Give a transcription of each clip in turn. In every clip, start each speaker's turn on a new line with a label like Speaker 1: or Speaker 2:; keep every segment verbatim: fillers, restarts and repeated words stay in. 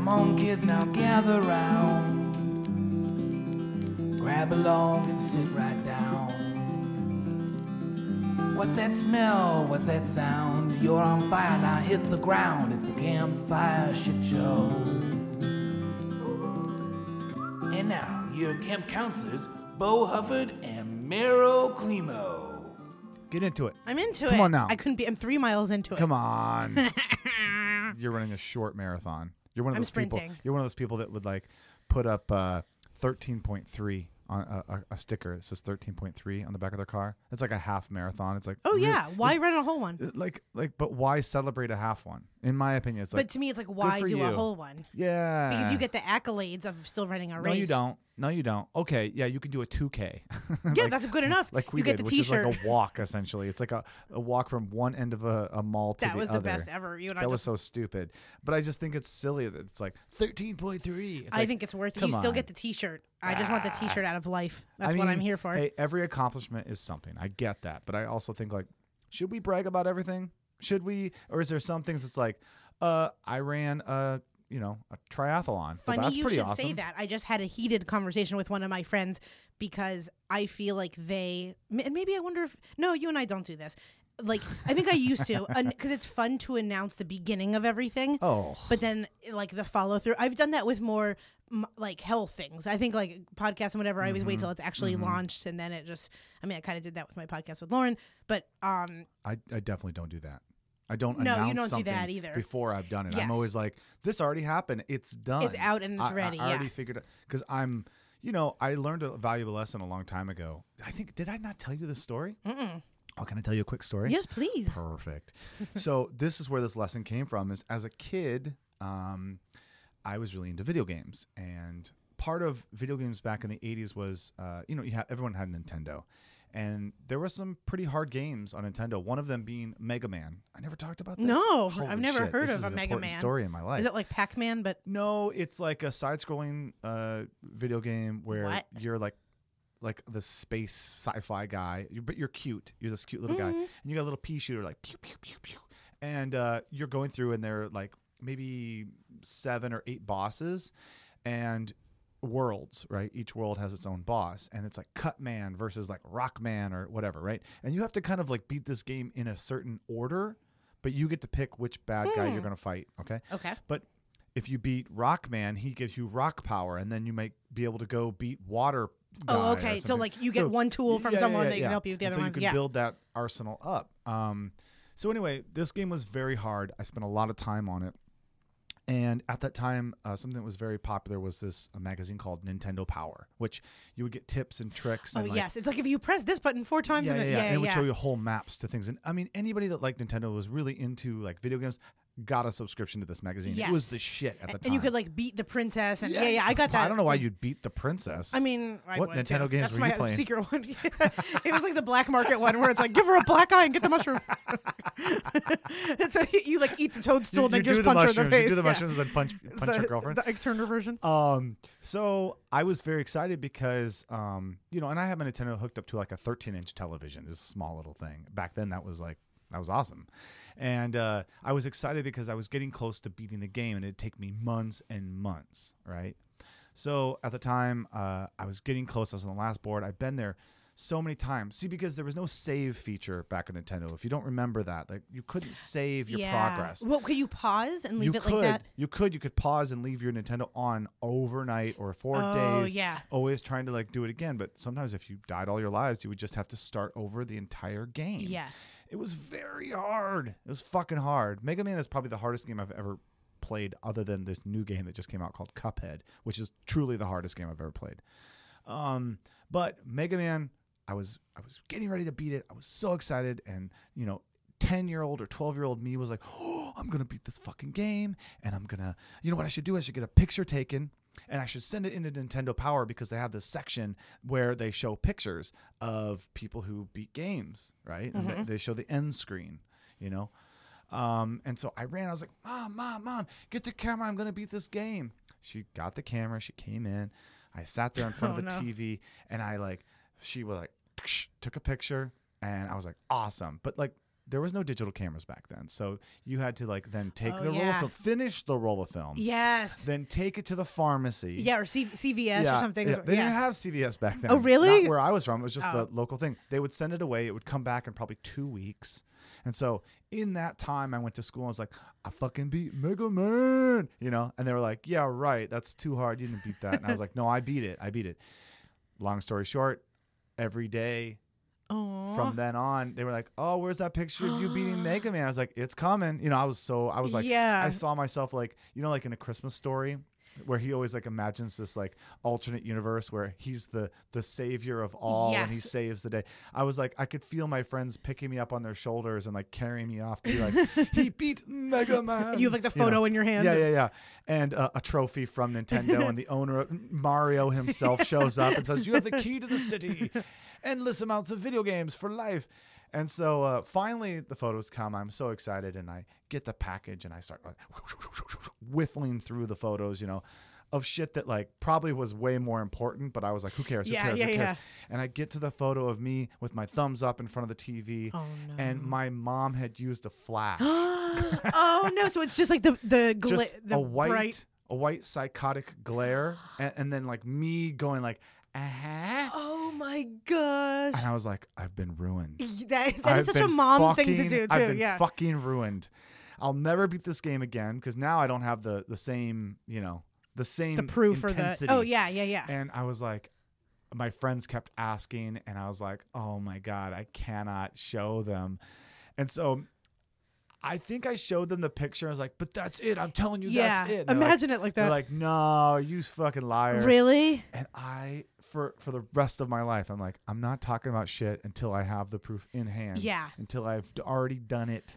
Speaker 1: Come on, kids, now gather round. Grab along and sit right down. What's that smell? What's that sound? You're on fire, now hit the ground. It's the Campfire Shit Show. And now, your camp counselors, Bo Hufford and Meryl Climo.
Speaker 2: Get into it.
Speaker 3: I'm into
Speaker 2: Come
Speaker 3: it.
Speaker 2: on now.
Speaker 3: I couldn't be. I'm three miles into it.
Speaker 2: Come on. You're running a short marathon. You're one of
Speaker 3: I'm
Speaker 2: those people.
Speaker 3: sprinting.
Speaker 2: You're one of those people that would like put up uh, thirteen point three on a, a, a sticker that says thirteen point three on the back of their car. It's like a half marathon. It's like
Speaker 3: Oh
Speaker 2: re-
Speaker 3: yeah. Why run a whole one?
Speaker 2: it- like like but why celebrate a half one? In my opinion, it's like
Speaker 3: But to me, it's like, why
Speaker 2: for
Speaker 3: do
Speaker 2: you.
Speaker 3: a whole one?
Speaker 2: yeah.
Speaker 3: Because you get the accolades of still running a
Speaker 2: No,
Speaker 3: race.
Speaker 2: you don't. No, you don't. Okay, yeah, you can do a two K.
Speaker 3: Yeah,
Speaker 2: Like-
Speaker 3: that's good enough.
Speaker 2: Like we
Speaker 3: you
Speaker 2: did,
Speaker 3: get the
Speaker 2: which
Speaker 3: T-shirt.
Speaker 2: is like a walk essentially. It's like a, a walk from one end of a, a mall to
Speaker 3: that
Speaker 2: the
Speaker 3: was
Speaker 2: other.
Speaker 3: the best ever. You and I
Speaker 2: That
Speaker 3: just,
Speaker 2: was so stupid. But I just think it's silly that it's like thirteen point three.
Speaker 3: I think it's worth it.
Speaker 2: come
Speaker 3: You still
Speaker 2: on.
Speaker 3: get the T-shirt. I just want the T-shirt out of life. That's
Speaker 2: I
Speaker 3: what
Speaker 2: mean,
Speaker 3: I'm here for.
Speaker 2: Hey, every accomplishment is something. I get that. But I also think like, should we brag about everything? Should we? Or is there some things that's like, uh, I ran a, you know, a triathlon. So
Speaker 3: Funny
Speaker 2: that's
Speaker 3: you
Speaker 2: pretty
Speaker 3: should
Speaker 2: awesome.
Speaker 3: say that. I just had a heated conversation with one of my friends because I feel like they, and maybe I wonder if, no, you and I don't do this. Like, I think I used to, because it's fun to announce the beginning of everything.
Speaker 2: Oh.
Speaker 3: But then, like, the follow through. I've done that with more, m- like, health things. I think, like, podcasts and whatever, I always wait till it's actually
Speaker 2: Mm-hmm.
Speaker 3: launched. And then it just, I mean, I kind of did that with my podcast with Lauren. But, um,
Speaker 2: I, I definitely don't do that. I don't
Speaker 3: No, you
Speaker 2: announce
Speaker 3: don't do
Speaker 2: something
Speaker 3: that either.
Speaker 2: before I've done it.
Speaker 3: Yes.
Speaker 2: I'm always like, this already happened. It's done.
Speaker 3: It's out and it's
Speaker 2: I-
Speaker 3: ready,
Speaker 2: I, I already
Speaker 3: yeah.
Speaker 2: figured it. Because I'm, you know, I learned a valuable lesson a long time ago. I think, did I not tell you this story?
Speaker 3: mm-mm.
Speaker 2: Oh, can I tell you a quick story?
Speaker 3: Yes, please.
Speaker 2: Perfect. So this is where this lesson came from. Is as a kid, um, I was really into video games, and part of video games back in the eighties was, uh, you know, you have everyone had a Nintendo, and there were some pretty hard games on Nintendo. One of them being Mega Man. I never talked about this.
Speaker 3: No,
Speaker 2: Holy
Speaker 3: I've never
Speaker 2: shit,
Speaker 3: heard
Speaker 2: this
Speaker 3: of
Speaker 2: is
Speaker 3: a
Speaker 2: an
Speaker 3: Mega
Speaker 2: important
Speaker 3: Man.
Speaker 2: story in my life.
Speaker 3: Is it like Pac-Man, but
Speaker 2: No, it's like a side-scrolling uh, video game where
Speaker 3: What?
Speaker 2: you're like like the space sci-fi guy, you but you're cute. You're this cute little guy,
Speaker 3: Mhm.
Speaker 2: and you got a little pea shooter like pew pew pew pew, and uh, you're going through, and there are like maybe seven or eight bosses, and worlds, right? Each world has its own boss, and it's like Cut Man versus like Rock Man or whatever, right? And you have to kind of like beat this game in a certain order, but you get to pick which bad guy
Speaker 3: Hmm.
Speaker 2: you're going to fight. Okay.
Speaker 3: okay.
Speaker 2: But if you beat Rockman, he gives you rock power, and then you might be able to go beat Water. guy
Speaker 3: Oh,
Speaker 2: or
Speaker 3: okay. So
Speaker 2: something.
Speaker 3: like you get
Speaker 2: So-
Speaker 3: one tool from
Speaker 2: yeah, yeah,
Speaker 3: someone
Speaker 2: yeah,
Speaker 3: that
Speaker 2: yeah.
Speaker 3: can help you with the
Speaker 2: And
Speaker 3: other
Speaker 2: so
Speaker 3: ones.
Speaker 2: you can
Speaker 3: Yeah.
Speaker 2: build that arsenal up. Um, so anyway, this game was very hard. I spent a lot of time on it. And at that time, uh, something that was very popular was this a magazine called Nintendo Power, which you would get tips and tricks.
Speaker 3: Oh
Speaker 2: and like,
Speaker 3: yes, it's like if you press this button four times.
Speaker 2: yeah,
Speaker 3: and
Speaker 2: yeah,
Speaker 3: then,
Speaker 2: yeah.
Speaker 3: yeah,
Speaker 2: and it would
Speaker 3: yeah.
Speaker 2: show you whole maps to things. And I mean, anybody that liked Nintendo was really into like video games. Got a subscription to this magazine. It was
Speaker 3: Yes.
Speaker 2: the shit at the time.
Speaker 3: And you could like beat the princess, and yeah, yeah, I got that.
Speaker 2: I don't know why you'd beat the princess.
Speaker 3: I mean, I
Speaker 2: What
Speaker 3: would,
Speaker 2: Nintendo
Speaker 3: too.
Speaker 2: games
Speaker 3: That's
Speaker 2: were
Speaker 3: my
Speaker 2: you playing?
Speaker 3: secret one. It was like the black market one where it's like, give her a black eye and get the mushroom. And so you like eat the
Speaker 2: you,
Speaker 3: toadstool, and
Speaker 2: you
Speaker 3: then
Speaker 2: do
Speaker 3: just
Speaker 2: the
Speaker 3: punch her in
Speaker 2: mushrooms.
Speaker 3: the face.
Speaker 2: You do the
Speaker 3: Yeah.
Speaker 2: mushrooms and punch
Speaker 3: It's
Speaker 2: punch
Speaker 3: the,
Speaker 2: your girlfriend.
Speaker 3: The Ike Turner version.
Speaker 2: Um, so I was very excited because, um, you know, and I have my Nintendo hooked up to like a thirteen inch television, this small little thing. Back then, that was like, that was awesome. And uh, I was excited because I was getting close to beating the game, and it'd take me months and months, right? So at the time, uh, I was getting close. I was on the last board. I've been there so many times. See, because there was no save feature back in Nintendo. If you don't remember that, like you couldn't save your
Speaker 3: yeah.
Speaker 2: progress.
Speaker 3: Well, could you pause and leave
Speaker 2: you
Speaker 3: it
Speaker 2: could,
Speaker 3: like that?
Speaker 2: You could. You could pause and leave your Nintendo on overnight or four
Speaker 3: Oh,
Speaker 2: days.
Speaker 3: yeah.
Speaker 2: Always trying to like do it again. But sometimes if you died all your lives, you would just have to start over the entire game.
Speaker 3: Yes.
Speaker 2: It was very hard. It was fucking hard. Mega Man is probably the hardest game I've ever played, other than this new game that just came out called Cuphead, which is truly the hardest game I've ever played. Um, but Mega Man, I was I was getting ready to beat it. I was so excited, and you know, ten year old or twelve year old me was like, oh, I'm gonna beat this fucking game, and I'm gonna, you know what I should do? I should get a picture taken, and I should send it into Nintendo Power, because they have this section where they show pictures of people who beat games, right? And they, they show the end screen, you know. Um, and so I ran. I was like, Mom, Mom, Mom, get the camera. I'm gonna beat this game. She got the camera. She came in. I sat there in front
Speaker 3: Oh,
Speaker 2: of the
Speaker 3: no.
Speaker 2: T V, and I like, she was like, took a picture, and I was like, awesome. But like, there was no digital cameras back then. So you had to like then take
Speaker 3: Oh,
Speaker 2: the roll
Speaker 3: yeah.
Speaker 2: of film, finish the roll of film,
Speaker 3: Yes.
Speaker 2: then take it to the pharmacy.
Speaker 3: Yeah, or C- CVS or something.
Speaker 2: Yeah.
Speaker 3: Yeah.
Speaker 2: They didn't have C V S back then.
Speaker 3: Oh, really?
Speaker 2: Not where I was from. It was just
Speaker 3: Oh.
Speaker 2: the local thing. They would send it away. It would come back in probably two weeks. And so in that time, I went to school and I was like, I fucking beat Mega Man, you know? And they were like, yeah, right. That's too hard. You didn't beat that. And I was like, no, I beat it. I beat it. Long story short, every day
Speaker 3: Aw.
Speaker 2: from then on, they were like, oh, where's that picture of you beating Mega Man? I was like, it's coming. You know, I was so, I was like,
Speaker 3: Yeah.
Speaker 2: I saw myself like, you know, like in A Christmas Story, where he always like imagines this like alternate universe where he's the the savior of all and he
Speaker 3: Yes.
Speaker 2: saves the day. I was like, I could feel my friends picking me up on their shoulders and like carrying me off to be like, he beat Mega Man.
Speaker 3: You have like the
Speaker 2: You
Speaker 3: photo
Speaker 2: know?
Speaker 3: in your hand.
Speaker 2: Yeah, yeah, yeah. And uh, a trophy from Nintendo, and the owner, of Mario himself, shows up and says, you have the key to the city. Endless amounts of video games for life. And so uh, finally the photos come. I'm so excited, and I get the package and I start like, whiffling through the photos, you know, of shit that like probably was way more important, but I was like, who cares? Who
Speaker 3: Yeah,
Speaker 2: cares?
Speaker 3: yeah,
Speaker 2: who cares?
Speaker 3: yeah.
Speaker 2: And I get to the photo of me with my thumbs up in front of the T V,
Speaker 3: Oh, no.
Speaker 2: and my mom had used a flash.
Speaker 3: Oh, no. So it's just like the, the, gla-
Speaker 2: Just
Speaker 3: the
Speaker 2: a white,
Speaker 3: bright.
Speaker 2: a white psychotic glare, and, and then like me going like, uh-huh.
Speaker 3: Oh, my gosh.
Speaker 2: And I was like, I've been ruined.
Speaker 3: That, that
Speaker 2: I've
Speaker 3: is such a
Speaker 2: been
Speaker 3: mom thing to
Speaker 2: fucking-
Speaker 3: do, too.
Speaker 2: I've been
Speaker 3: Yeah.
Speaker 2: fucking ruined. I'll never beat this game again because now I don't have the the same, you know, the same
Speaker 3: the proof or the.
Speaker 2: intensity.
Speaker 3: Oh, yeah, yeah, yeah.
Speaker 2: And I was like, my friends kept asking, and I was like, oh my God, I cannot show them. And so I think I showed them the picture. I was like, but that's it. I'm telling you,
Speaker 3: yeah.
Speaker 2: that's it. And they're like-
Speaker 3: Imagine it like
Speaker 2: They're
Speaker 3: that.
Speaker 2: like, no, you fucking liar.
Speaker 3: Really?
Speaker 2: And I, for for the rest of my life, I'm like, I'm not talking about shit until I have the proof in hand.
Speaker 3: Yeah.
Speaker 2: Until I've d- already done it.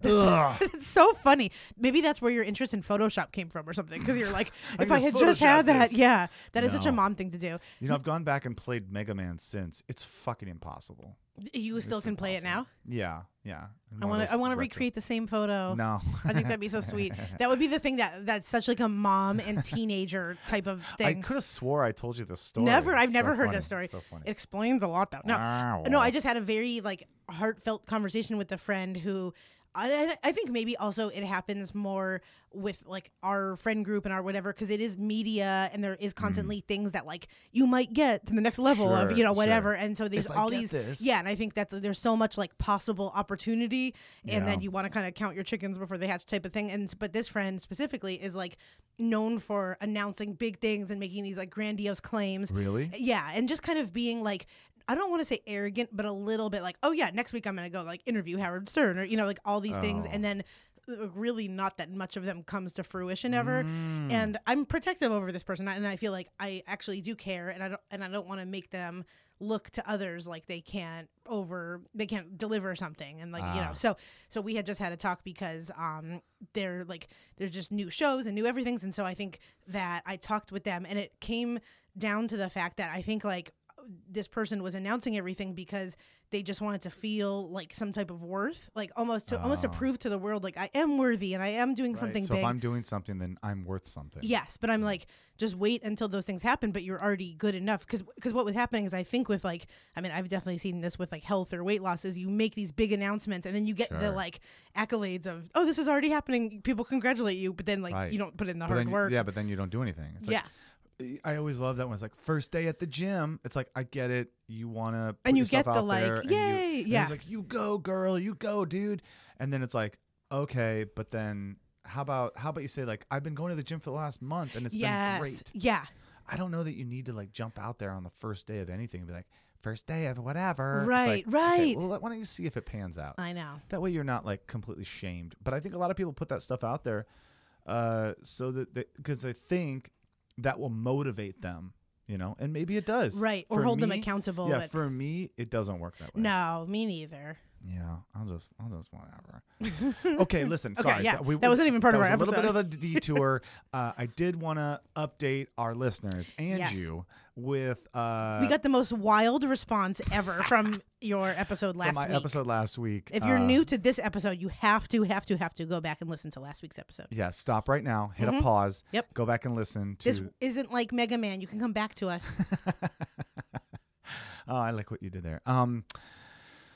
Speaker 3: It's so funny. Maybe that's where your interest in Photoshop came from or something. Because you're like,
Speaker 2: I
Speaker 3: if
Speaker 2: can
Speaker 3: I
Speaker 2: just
Speaker 3: had just
Speaker 2: Photoshop
Speaker 3: had that,
Speaker 2: this.
Speaker 3: yeah, that is such a
Speaker 2: No.
Speaker 3: mom thing to do.
Speaker 2: You know, I've gone back and played Mega Man since. It's fucking impossible.
Speaker 3: You still
Speaker 2: It's
Speaker 3: can play it now.
Speaker 2: impossible. Yeah, yeah. In
Speaker 3: I
Speaker 2: one of
Speaker 3: want to.
Speaker 2: those
Speaker 3: I want to
Speaker 2: retro-
Speaker 3: recreate the same photo.
Speaker 2: No.
Speaker 3: I think that'd be so sweet. That would be the thing that that's such like a mom and teenager type of
Speaker 2: I
Speaker 3: thing.
Speaker 2: could have swore I told you this story.
Speaker 3: Never. I've
Speaker 2: It's
Speaker 3: never
Speaker 2: so
Speaker 3: heard
Speaker 2: funny.
Speaker 3: this story.
Speaker 2: So funny.
Speaker 3: It explains a lot though. No,
Speaker 2: Wow.
Speaker 3: no. I just had a very like heartfelt conversation with a friend who. I, I think maybe also it happens more with like our friend group and our whatever because it is media and there is constantly things that like you might get to the next level
Speaker 2: Sure,
Speaker 3: of you know whatever
Speaker 2: sure.
Speaker 3: and so there's
Speaker 2: If I
Speaker 3: all
Speaker 2: get
Speaker 3: these
Speaker 2: this.
Speaker 3: yeah and I think that there's so much like possible opportunity and
Speaker 2: Yeah.
Speaker 3: then you want to kind of count your chickens before they hatch type of thing and but this friend specifically is like known for announcing big things and making these like grandiose claims.
Speaker 2: Really?
Speaker 3: Yeah, and just kind of being like, I don't want to say arrogant, but a little bit like, oh yeah, next week I'm gonna go like interview Howard Stern or you know like all these things,
Speaker 2: Oh.
Speaker 3: and then uh, really not that much of them comes to fruition ever.
Speaker 2: Mm.
Speaker 3: And I'm protective over this person, and I feel like I actually do care, and I don't and I don't want to make them look to others like they can't over they can't deliver something and like you know
Speaker 2: Ah.
Speaker 3: so so we had just had a talk because um they're like there's just new shows and new everythings and so I think that I talked with them and it came down to the fact that I think like this person was announcing everything because they just wanted to feel like some type of worth, like almost to almost to
Speaker 2: Oh.
Speaker 3: prove to the world like I am worthy and I am doing
Speaker 2: Right.
Speaker 3: something
Speaker 2: So
Speaker 3: big.
Speaker 2: if I'm doing something, then I'm worth something.
Speaker 3: Yes, but I'm like, just wait until those things happen. But you're already good enough because because what was happening is I think with like I mean I've definitely seen this with like health or weight loss is you make these big announcements and then you get the
Speaker 2: Sure.
Speaker 3: like accolades of oh this is already happening, people congratulate you, but then like
Speaker 2: Right.
Speaker 3: you don't put in the
Speaker 2: But
Speaker 3: hard
Speaker 2: then,
Speaker 3: work.
Speaker 2: yeah, but then you don't do anything. It's like,
Speaker 3: yeah,
Speaker 2: I always love that when it's like first day at the gym. It's like I get it. You want to
Speaker 3: And you
Speaker 2: yourself
Speaker 3: get the,
Speaker 2: out
Speaker 3: like,
Speaker 2: there and you-
Speaker 3: yay,
Speaker 2: and
Speaker 3: yeah.
Speaker 2: It's like you go, girl, you go, dude. And then it's like okay, but then how about how about you say like I've been going to the gym for the last month and it's
Speaker 3: yes,
Speaker 2: been great.
Speaker 3: yeah,
Speaker 2: I don't know that you need to like jump out there on the first day of anything and be like first day of whatever. It's
Speaker 3: Right,
Speaker 2: like, okay,
Speaker 3: right.
Speaker 2: well, why don't you see if it pans out?
Speaker 3: I know.
Speaker 2: That way you're not like completely shamed. But I think a lot of people put that stuff out there uh, so that because I think that will motivate them, you know, and maybe it does.
Speaker 3: Right, or
Speaker 2: For
Speaker 3: hold them
Speaker 2: me-
Speaker 3: accountable.
Speaker 2: Yeah,
Speaker 3: but
Speaker 2: for me, it doesn't work that way.
Speaker 3: no, me neither.
Speaker 2: Yeah, I'll just, I'll just whatever. Okay, listen.
Speaker 3: Okay,
Speaker 2: sorry,
Speaker 3: yeah,
Speaker 2: that, we,
Speaker 3: that wasn't even part
Speaker 2: that
Speaker 3: of
Speaker 2: was
Speaker 3: our
Speaker 2: a little bit of
Speaker 3: episode.
Speaker 2: a detour. uh, I did want to update our listeners and
Speaker 3: Yes.
Speaker 2: you with uh,
Speaker 3: We got the most wild response ever from your episode
Speaker 2: from
Speaker 3: last
Speaker 2: my
Speaker 3: week.
Speaker 2: episode last week.
Speaker 3: If you're
Speaker 2: uh,
Speaker 3: new to this episode, you have to, have to, have to go back and listen to last week's episode.
Speaker 2: yeah, stop right now. Hit
Speaker 3: Mhm.
Speaker 2: a pause.
Speaker 3: Yep.
Speaker 2: Go back and listen to.
Speaker 3: This isn't like Mega Man. You can come back to us.
Speaker 2: Oh, I like what you did there. Um,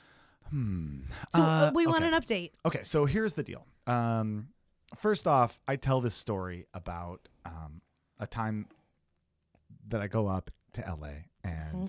Speaker 2: Hmm.
Speaker 3: So
Speaker 2: Uh,
Speaker 3: uh, we want
Speaker 2: okay.
Speaker 3: an update.
Speaker 2: Okay, so here's the deal. Um, first off, I tell this story about um, a time that I go up to L A and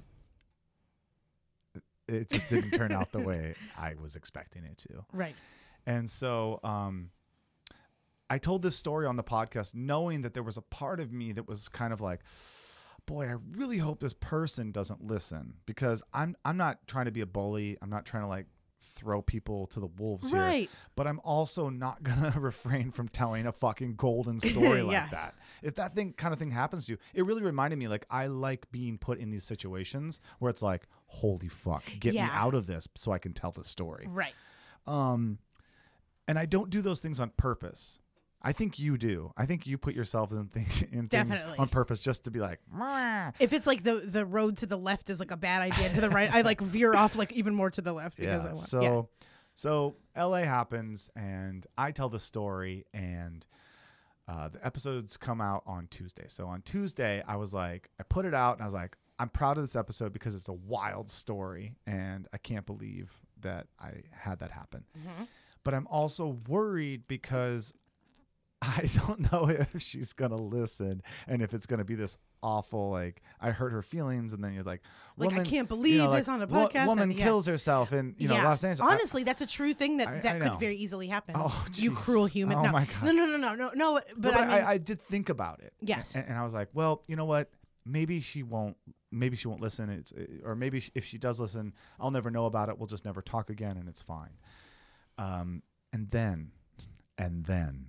Speaker 2: it, it just didn't turn out the way I was expecting it to.
Speaker 3: Right.
Speaker 2: And so um, I told this story on the podcast knowing that there was a part of me that was kind of like, boy, I really hope this person doesn't listen, because I'm I'm not trying to be a bully. I'm not trying to like throw people to the wolves here.
Speaker 3: Right.
Speaker 2: But I'm also not going to refrain from telling a fucking golden story like
Speaker 3: Yes.
Speaker 2: that. If that thing kind of thing happens to you, it really reminded me, like, I like being put in these situations where it's like, holy fuck, get
Speaker 3: Yeah.
Speaker 2: me out of this so I can tell the story.
Speaker 3: Right.
Speaker 2: Um, and I don't do those things on purpose. I think you do. I think you put yourself in things, in things
Speaker 3: Definitely.
Speaker 2: on purpose just to be like, "Mwah."
Speaker 3: If it's like the the road to the left is like a bad idea, to the right, I like veer off like even more to the left because
Speaker 2: yeah.
Speaker 3: I want.
Speaker 2: So,
Speaker 3: yeah.
Speaker 2: so L A happens, and I tell the story, and uh, the episodes come out on Tuesday. So on Tuesday, I was like, I put it out, and I was like, I'm proud of this episode because it's a wild story, and I can't believe that I had that happen.
Speaker 3: Mhm.
Speaker 2: But I'm also worried because I don't know if she's going to listen and if it's going to be this awful, like, I hurt her feelings. And then you're like,
Speaker 3: Like, I
Speaker 2: woman,
Speaker 3: can't
Speaker 2: you
Speaker 3: believe
Speaker 2: know,
Speaker 3: this
Speaker 2: like,
Speaker 3: on a
Speaker 2: wo-
Speaker 3: podcast.
Speaker 2: woman
Speaker 3: and, yeah.
Speaker 2: kills herself in, you know,
Speaker 3: Yeah.
Speaker 2: Los Angeles. I-
Speaker 3: Honestly, that's a true thing that
Speaker 2: I-
Speaker 3: that
Speaker 2: I
Speaker 3: could
Speaker 2: know.
Speaker 3: very easily happen.
Speaker 2: Oh,
Speaker 3: you
Speaker 2: jeez.
Speaker 3: cruel human.
Speaker 2: Oh,
Speaker 3: no.
Speaker 2: my God.
Speaker 3: no, no, no, no, no, no. But,
Speaker 2: No, but
Speaker 3: I mean,
Speaker 2: I, I did think about it.
Speaker 3: Yes.
Speaker 2: And, and I was like, well, you know what? Maybe she won't, maybe she won't listen. It's, or maybe if she does listen, I'll never know about it. We'll just never talk again and it's fine. Um, and then, and then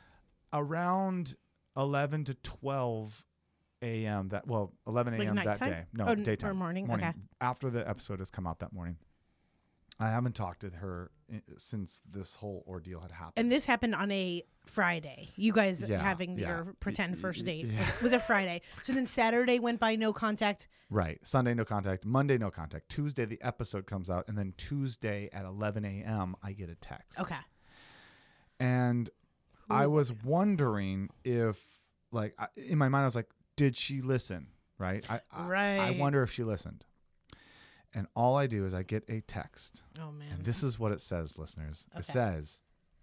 Speaker 2: around eleven to twelve a.m. that, well, eleven a.m.
Speaker 3: Like
Speaker 2: that
Speaker 3: nighttime?
Speaker 2: day. No,
Speaker 3: Oh, n- or
Speaker 2: daytime.
Speaker 3: morning? Okay.
Speaker 2: After the episode has come out that morning. I haven't talked to her i- since this whole ordeal had happened.
Speaker 3: and this happened on a Friday. You guys
Speaker 2: Yeah,
Speaker 3: having
Speaker 2: yeah.
Speaker 3: your pretend
Speaker 2: Y-
Speaker 3: first
Speaker 2: y-
Speaker 3: date
Speaker 2: yeah.
Speaker 3: was, was a Friday. So then Saturday went by, no contact.
Speaker 2: Right. Sunday, no contact. Monday, no contact. Tuesday, the episode comes out. And then Tuesday at eleven a.m., I get a text.
Speaker 3: Okay.
Speaker 2: And I
Speaker 3: Ooh.
Speaker 2: was wondering if, like, I, in my mind, I was like, did she listen? Right? I, I, I
Speaker 3: Right.
Speaker 2: wonder if she listened. And all I do is I get a text.
Speaker 3: Oh man.
Speaker 2: And this is what it says, listeners. It
Speaker 3: Okay.
Speaker 2: says,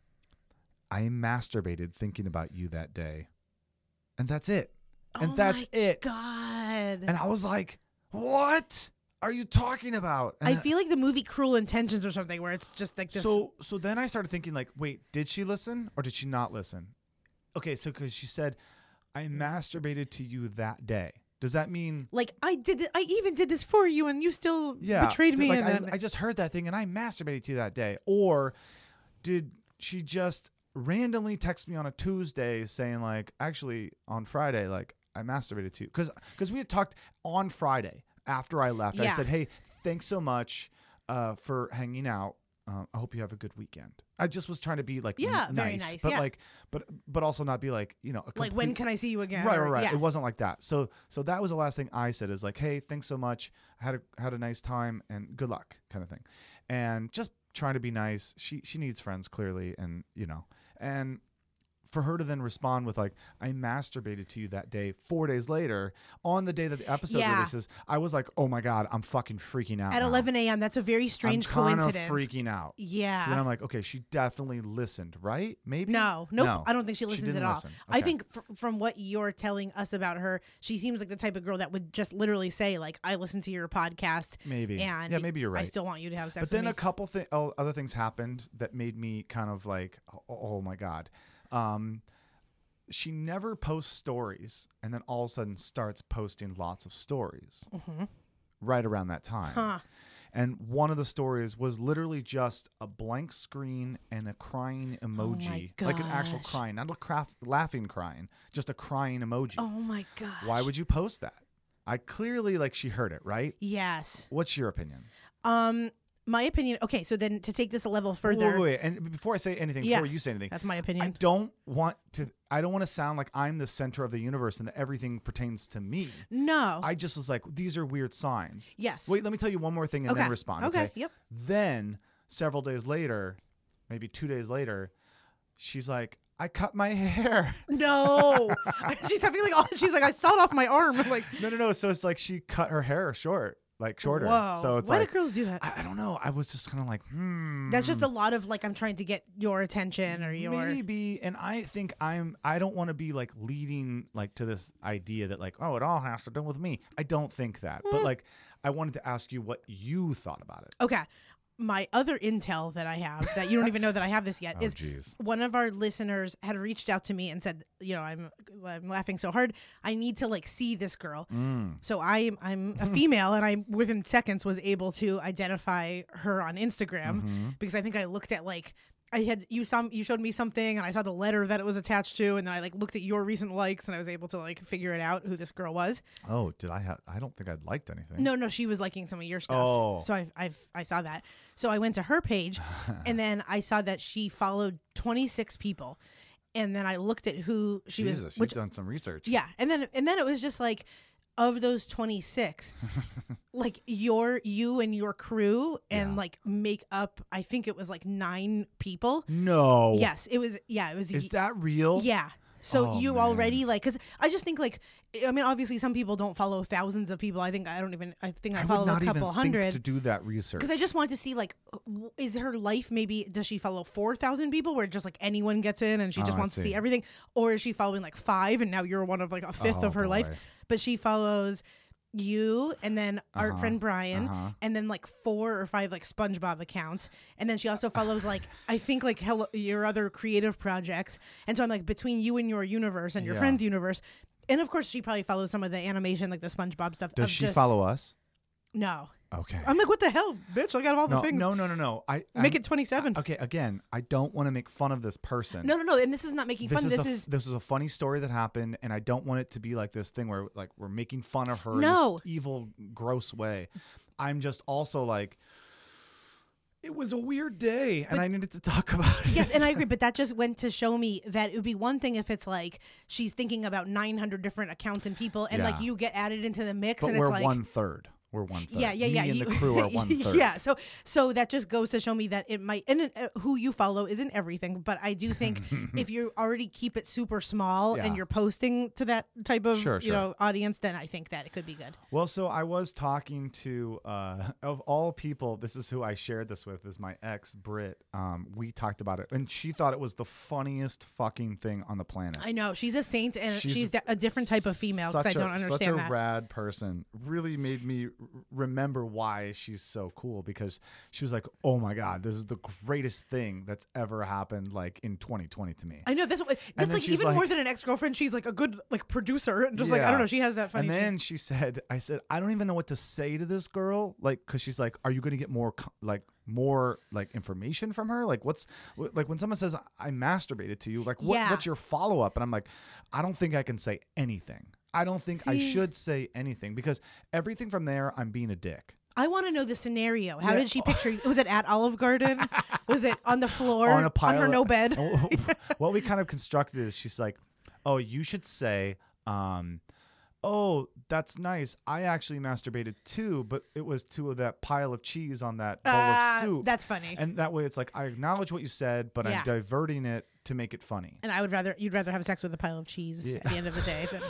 Speaker 2: I masturbated thinking about you that day. And that's it. And
Speaker 3: oh
Speaker 2: that's
Speaker 3: my
Speaker 2: it.
Speaker 3: God.
Speaker 2: And I was like, what are you talking about? And
Speaker 3: I
Speaker 2: then-
Speaker 3: feel like the movie Cruel Intentions or something where it's just like this.
Speaker 2: So so then I started thinking, like, wait, did she listen or did she not listen? Okay, so because she said, I masturbated to you that day. Does that mean
Speaker 3: like I did it, I even did this for you and you still
Speaker 2: yeah,
Speaker 3: betrayed me.
Speaker 2: Like
Speaker 3: and
Speaker 2: I,
Speaker 3: then,
Speaker 2: I just heard that thing and I masturbated to you that day, or did she just randomly text me on a Tuesday saying, like, actually on Friday, like, I masturbated to you? Because because we had talked on Friday after I left. I
Speaker 3: Yeah.
Speaker 2: said, hey, thanks so much uh, for hanging out. Um, I hope you have a good weekend. I just was trying to be like,
Speaker 3: Yeah,
Speaker 2: n-
Speaker 3: very
Speaker 2: nice,
Speaker 3: nice,
Speaker 2: but
Speaker 3: yeah.
Speaker 2: like, but but also not be like, you know, a
Speaker 3: like when
Speaker 2: complete-
Speaker 3: can I see you again?
Speaker 2: Right,
Speaker 3: Or-
Speaker 2: right, right.
Speaker 3: Yeah.
Speaker 2: It wasn't like that. So, so that was the last thing I said is like, hey, thanks so much. I had a had a nice time and good luck, kind of thing, and just trying to be nice. She she needs friends clearly, and you know, and for her to then respond with like, I masturbated to you that day. Four days later, on the day that the episode
Speaker 3: Yeah.
Speaker 2: releases, I was like, oh my god, I'm fucking freaking out
Speaker 3: At
Speaker 2: now.
Speaker 3: eleven a.m. That's a very strange
Speaker 2: I'm kind
Speaker 3: coincidence.
Speaker 2: of freaking out.
Speaker 3: Yeah.
Speaker 2: So then I'm like, okay, she definitely listened, right? Maybe.
Speaker 3: No, nope.
Speaker 2: No.
Speaker 3: I don't think she
Speaker 2: She
Speaker 3: listens
Speaker 2: didn't
Speaker 3: at all.
Speaker 2: listen.
Speaker 3: I
Speaker 2: Okay.
Speaker 3: think fr- from what you're telling us about her, she seems like the type of girl that would just literally say, like, I listened to your podcast.
Speaker 2: Maybe.
Speaker 3: And
Speaker 2: Yeah, maybe you're right.
Speaker 3: I still want you to have sex
Speaker 2: But then
Speaker 3: with
Speaker 2: a
Speaker 3: me.
Speaker 2: couple th- oh, other things happened that made me kind of like, oh, oh my God. Um, she never posts stories and then all of a sudden starts posting lots of stories right around that time.
Speaker 3: Huh.
Speaker 2: And one of the stories was literally just a blank screen and a crying emoji, like an actual
Speaker 3: gosh.
Speaker 2: crying, not a craft, laughing crying, just a crying emoji.
Speaker 3: Oh my gosh.
Speaker 2: Why would you post that? I clearly, like, she heard it, right?
Speaker 3: Yes.
Speaker 2: What's your opinion?
Speaker 3: Um, my opinion. Okay, so then to take this a level
Speaker 2: Wait,
Speaker 3: further,
Speaker 2: wait, wait. And before I say anything,
Speaker 3: Yeah.
Speaker 2: before you say anything,
Speaker 3: that's my
Speaker 2: I
Speaker 3: opinion.
Speaker 2: don't want to. I don't want to sound like I'm the center of the universe and that everything pertains to me.
Speaker 3: No.
Speaker 2: I just was like, these are weird signs.
Speaker 3: Yes.
Speaker 2: Wait, let me tell you one more thing and
Speaker 3: Okay.
Speaker 2: then respond.
Speaker 3: Okay,
Speaker 2: Okay.
Speaker 3: yep.
Speaker 2: Then several days later, maybe two days later, she's like, I cut my hair.
Speaker 3: No. She's having like all. She's like, I sawed off my arm. I'm like,
Speaker 2: No, no, no. So it's like she cut her hair short. like shorter.
Speaker 3: Whoa.
Speaker 2: So it's
Speaker 3: Why
Speaker 2: like
Speaker 3: do girls do that?
Speaker 2: I, I don't know. I was just kind of like, hmm.
Speaker 3: That's just a lot of like, I'm trying to get your attention or your.
Speaker 2: Maybe, and I think I'm. I don't want to be like leading like to this idea that like, oh, it all has to do with me. I don't think that, but
Speaker 3: Mm.
Speaker 2: like, I wanted to ask you what you thought about it.
Speaker 3: Okay. My other intel that I have that you don't even know that I have this yet
Speaker 2: Oh,
Speaker 3: is
Speaker 2: jeez.
Speaker 3: one of our listeners had reached out to me and said, you know, I'm I'm laughing so hard. I need to like see this girl.
Speaker 2: Mm.
Speaker 3: So I I'm a female and I within seconds was able to identify her on Instagram
Speaker 2: Mm-hmm.
Speaker 3: because I think I looked at like I had you saw you showed me something and I saw the letter that it was attached to and then I like looked at your recent likes and I was able to like figure it out who this girl was.
Speaker 2: Oh, did I have? I don't think I'd liked anything.
Speaker 3: No, no, she was liking some of your stuff.
Speaker 2: Oh.
Speaker 3: So I I've I saw that. So I went to her page and then I saw that she followed twenty-six people. And then I looked at who she
Speaker 2: Jesus,
Speaker 3: was
Speaker 2: you've
Speaker 3: which
Speaker 2: done some research.
Speaker 3: yeah, and then and then it was just like of those twenty-six, like your you and your crew and
Speaker 2: Yeah.
Speaker 3: like make up I think it was like nine people.
Speaker 2: No.
Speaker 3: Yes, it was yeah, it was
Speaker 2: Is that real?
Speaker 3: yeah. So
Speaker 2: Oh,
Speaker 3: you
Speaker 2: man.
Speaker 3: already like cuz I just think like I mean obviously some people don't follow thousands of people. I think I don't even I think I,
Speaker 2: I
Speaker 3: follow
Speaker 2: would not
Speaker 3: a couple
Speaker 2: even
Speaker 3: hundred.
Speaker 2: think to do that research.
Speaker 3: Because I just want to see, like, w- is her life maybe, does she follow four thousand people where just, like, anyone gets in and she
Speaker 2: Oh,
Speaker 3: just
Speaker 2: I
Speaker 3: wants to
Speaker 2: see.
Speaker 3: see everything? Or is she following, like, five and now you're one of, like, a fifth
Speaker 2: Oh,
Speaker 3: of her life?
Speaker 2: boy.
Speaker 3: But she follows you and then our
Speaker 2: Uh-huh,
Speaker 3: friend Brian
Speaker 2: uh-huh.
Speaker 3: and then, like, four or five, like, SpongeBob accounts. And then she also follows, like, I think, like, hello, your other creative projects. And so I'm, like, between you and your universe and your
Speaker 2: Yeah.
Speaker 3: friend's universe. And, of course, she probably follows some of the animation, like the SpongeBob stuff.
Speaker 2: Does
Speaker 3: of
Speaker 2: she
Speaker 3: just-
Speaker 2: follow us?
Speaker 3: No.
Speaker 2: Okay.
Speaker 3: I'm like, what the hell, bitch? I got all the
Speaker 2: no,
Speaker 3: things.
Speaker 2: no, no, no, no. I
Speaker 3: Make
Speaker 2: I'm-
Speaker 3: it twenty-seven.
Speaker 2: Okay, again, I don't want to make fun of this person.
Speaker 3: No, no, no. And this is not making
Speaker 2: This
Speaker 3: fun.
Speaker 2: is
Speaker 3: This
Speaker 2: a,
Speaker 3: is
Speaker 2: this is a funny story that happened, and I don't want it to be like this thing where like we're making fun of her
Speaker 3: No.
Speaker 2: in this evil, gross way. I'm just also like, it was a weird day, and I needed to talk about it.
Speaker 3: yes, and I agree. But that just went to show me that it would be one thing if it's like she's thinking about nine hundred different accounts and people, and like
Speaker 2: Yeah.
Speaker 3: you get added into the mix,
Speaker 2: but
Speaker 3: and
Speaker 2: we're
Speaker 3: it's like
Speaker 2: one third. We're one third.
Speaker 3: yeah, yeah,
Speaker 2: Me
Speaker 3: yeah.
Speaker 2: and
Speaker 3: you-
Speaker 2: the crew are one third.
Speaker 3: Yeah, so so that just goes to show me that it might and uh, who you follow isn't everything, but I do think if you already keep it super small
Speaker 2: Yeah.
Speaker 3: and you're posting to that type of
Speaker 2: Sure,
Speaker 3: you
Speaker 2: sure.
Speaker 3: know audience, then I think that it could be good.
Speaker 2: Well, so I was talking to, uh, of all people, this is who I shared this with, is my ex, Britt. Um, we talked about it, and she thought it was the funniest fucking thing on the planet.
Speaker 3: I know she's a saint and
Speaker 2: She's
Speaker 3: she's, a different type of female because I
Speaker 2: Such a-
Speaker 3: don't understand
Speaker 2: Such a
Speaker 3: that.
Speaker 2: rad person. Really made me r- remember why she's so cool, because she was like, oh my God, this is the greatest thing that's ever happened like in twenty twenty to me.
Speaker 3: I know that's what- that's
Speaker 2: then
Speaker 3: like
Speaker 2: she's
Speaker 3: even
Speaker 2: like-
Speaker 3: more than an ex girlfriend. She's like a good like producer, and just like I
Speaker 2: Yeah.
Speaker 3: don't know. She has that funny.
Speaker 2: And then she said, I said, I don't even know what to say to this girl. Like, cause she's like, are you going to get more, co- like more like information from her? Like what's wh- like when someone says I masturbated to you, like what,
Speaker 3: Yeah.
Speaker 2: what's your follow up? And I'm like, I don't think I can say anything. I don't think I
Speaker 3: See?
Speaker 2: should say anything, because everything from there, I'm being a dick.
Speaker 3: I want to know the scenario. How
Speaker 2: Yeah.
Speaker 3: did she picture you? Was it at Olive Garden? Was it on the floor
Speaker 2: On a pile
Speaker 3: her
Speaker 2: of-
Speaker 3: no bed?
Speaker 2: What we kind of constructed is she's like, oh, you should say, um, oh, that's nice. I actually masturbated too, but it was to that pile of cheese on that bowl
Speaker 3: Ah,
Speaker 2: of soup.
Speaker 3: that's funny.
Speaker 2: And that way it's like, I acknowledge what you said, but
Speaker 3: Yeah.
Speaker 2: I'm diverting it to make it funny.
Speaker 3: And I would rather you'd rather have sex with a pile of cheese
Speaker 2: Yeah.
Speaker 3: at the end of the day. Than,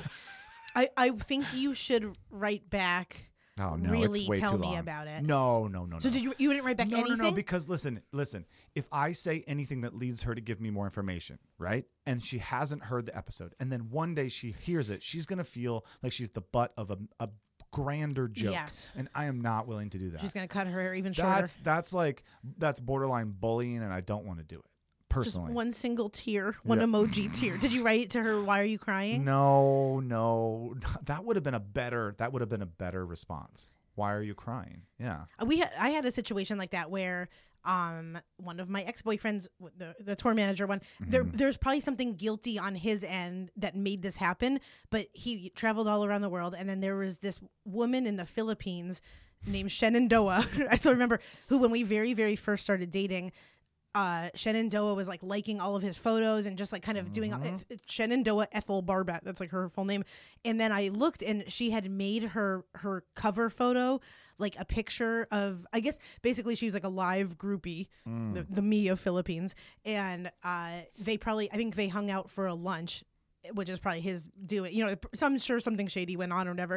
Speaker 3: I I think you should write back.
Speaker 2: Oh, no,
Speaker 3: Really
Speaker 2: it's way
Speaker 3: tell
Speaker 2: too
Speaker 3: me
Speaker 2: long.
Speaker 3: about it.
Speaker 2: No, no, no,
Speaker 3: So
Speaker 2: no.
Speaker 3: did you you didn't write back
Speaker 2: no,
Speaker 3: anything?
Speaker 2: no, no, because listen, listen. If I say anything that leads her to give me more information, right? And she hasn't heard the episode, and then one day she hears it, she's gonna feel like she's the butt of a, a grander joke.
Speaker 3: Yes.
Speaker 2: And I am not willing to do that.
Speaker 3: She's gonna cut her hair even shorter.
Speaker 2: that's that's like that's borderline bullying, and I don't want to do it
Speaker 3: Just
Speaker 2: personally.
Speaker 3: one single tear, one
Speaker 2: Yeah.
Speaker 3: emoji tear. Did you write to her? Why are you crying?
Speaker 2: No, no, that would have been a better. That would have been a better response. Why are you crying? Yeah.
Speaker 3: We had, I had a situation like that where um one of my ex-boyfriends, the the tour manager one, there
Speaker 2: Mm-hmm.
Speaker 3: there's probably something guilty on his end that made this happen, but he traveled all around the world, and then there was this woman in the Philippines named Shenandoah. I still remember, who when we very very first started dating, uh Shenandoah was like liking all of his photos and just like kind of doing
Speaker 2: Mm-hmm.
Speaker 3: it's, it's Shenandoah Ethel Barbat, that's like her full name. And then I looked and she had made her her cover photo like a picture of, I guess basically she was like a live groupie,
Speaker 2: Mm.
Speaker 3: the, the me of Philippines, and uh they probably I think they hung out for a lunch, which is probably his doing, you know, so I'm sure something shady went on or whatever.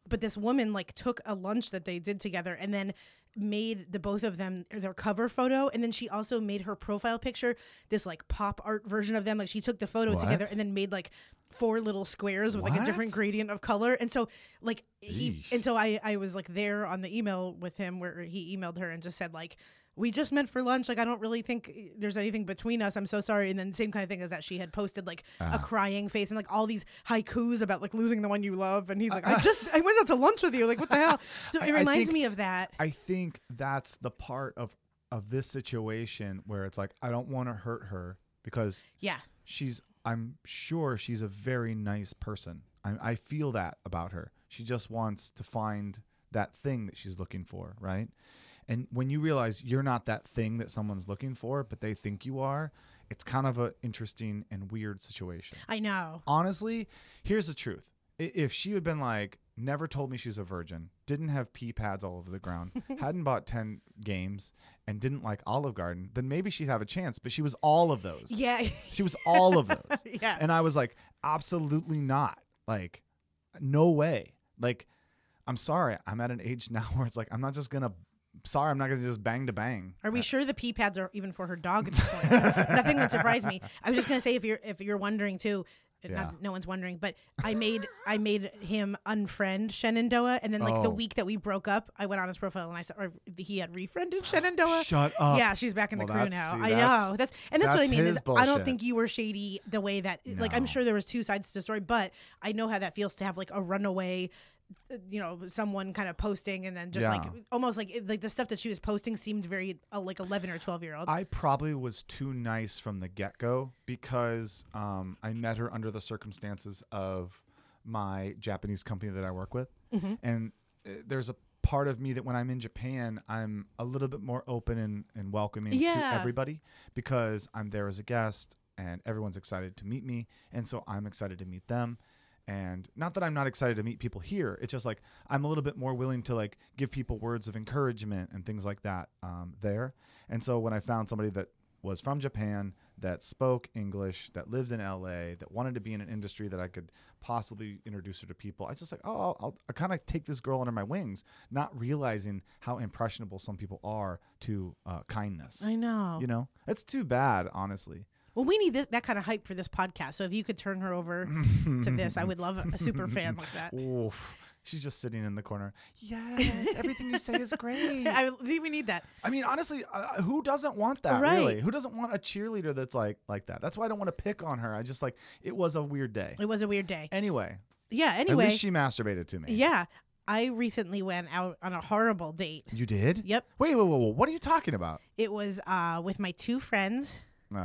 Speaker 3: but this woman like took a lunch that they did together and then made the both of them their cover photo, and then she also made her profile picture this like pop art version of them. Like she took the photo
Speaker 2: What?
Speaker 3: together and then made like four little squares with like a
Speaker 2: What?
Speaker 3: different gradient of color. And so like he
Speaker 2: Eesh.
Speaker 3: and so I I was like there on the email with him where he emailed her and just said like, we just met for lunch. Like, I don't really think there's anything between us. I'm so sorry. And then same kind of thing as that she had posted like
Speaker 2: Uh-huh.
Speaker 3: a crying face and like all these haikus about like losing the one you love. And he's like, I just, I went out to lunch with you. Like, what the hell? So
Speaker 2: I-
Speaker 3: it
Speaker 2: I
Speaker 3: reminds
Speaker 2: think-
Speaker 3: me of that.
Speaker 2: I think that's the part of of this situation where it's like I don't want to hurt her because
Speaker 3: Yeah.
Speaker 2: she's I'm sure she's a very nice person. I, I feel that about her. She just wants to find that thing that she's looking for, right? And when you realize you're not that thing that someone's looking for, but they think you are, it's kind of an interesting and weird situation.
Speaker 3: I know.
Speaker 2: Honestly, here's the truth. I- If she had been like, never told me she's a virgin, didn't have pee pads all over the ground, hadn't bought ten games, and didn't like Olive Garden, then maybe she'd have a chance. But she was all of those.
Speaker 3: Yeah.
Speaker 2: She was all of those.
Speaker 3: Yeah.
Speaker 2: And I was like, absolutely not. Like, no way. Like, I'm sorry. I'm at an age now where it's like, I'm not just going to, sorry, I'm not going to just bang to bang.
Speaker 3: Are we sure the pee pads are even for her dog at this point? Nothing would surprise me. I was just gonna say if you're if you're wondering too,
Speaker 2: Yeah.
Speaker 3: not, no one's wondering, but I made I made him unfriend Shenandoah, and then like the
Speaker 2: Oh.
Speaker 3: week that we broke up, I went on his profile and I saw or he had refriended Shenandoah.
Speaker 2: Shut up.
Speaker 3: Yeah, she's back in the
Speaker 2: Well,
Speaker 3: crew
Speaker 2: that's-
Speaker 3: now.
Speaker 2: see,
Speaker 3: I
Speaker 2: that's-
Speaker 3: know that's and that's, what I
Speaker 2: that's
Speaker 3: mean.
Speaker 2: his
Speaker 3: Is I don't
Speaker 2: bullshit.
Speaker 3: think you were shady the way that like I'm
Speaker 2: No.
Speaker 3: sure there was two sides to the story, but I know how that feels to have like a runaway. You know, someone kind of posting and then just
Speaker 2: Yeah.
Speaker 3: like almost like like the stuff that she was posting seemed very uh, like eleven or twelve year old.
Speaker 2: I probably was too nice from the get-go because um, I met her under the circumstances of my Japanese company that I work with.
Speaker 3: Mm-hmm.
Speaker 2: And uh, there's a part of me that when I'm in Japan, I'm a little bit more open and, and welcoming
Speaker 3: Yeah.
Speaker 2: to everybody because I'm there as a guest and everyone's excited to meet me. And so I'm excited to meet them. And not that I'm not excited to meet people here. It's just like I'm a little bit more willing to like give people words of encouragement and things like that um, there. And so when I found somebody that was from Japan, that spoke English, that lived in L A, that wanted to be in an industry that I could possibly introduce her to people, I just like, oh, I'll, I'll I kind of take this girl under my wings, not realizing how impressionable some people are to uh, kindness.
Speaker 3: I know.
Speaker 2: You know, it's too bad, honestly.
Speaker 3: Well, we need this, that kind of hype for this podcast. So if you could turn her over to this, I would love a, a super fan like that.
Speaker 2: Oof. She's just sitting in the corner. Yes, everything you say is great.
Speaker 3: I think we need that.
Speaker 2: I mean, honestly, uh, who doesn't want that?
Speaker 3: Right.
Speaker 2: Really, who doesn't want a cheerleader that's like like that? That's why I don't want to pick on her. I just like it was a weird day.
Speaker 3: It was a weird day.
Speaker 2: Anyway,
Speaker 3: Yeah.
Speaker 2: at
Speaker 3: Anyway.
Speaker 2: least she masturbated to me.
Speaker 3: Yeah. I recently went out on a horrible date.
Speaker 2: You did?
Speaker 3: Yep.
Speaker 2: Wait, wait, wait, wait. What are you talking about?
Speaker 3: It was uh, with my two friends.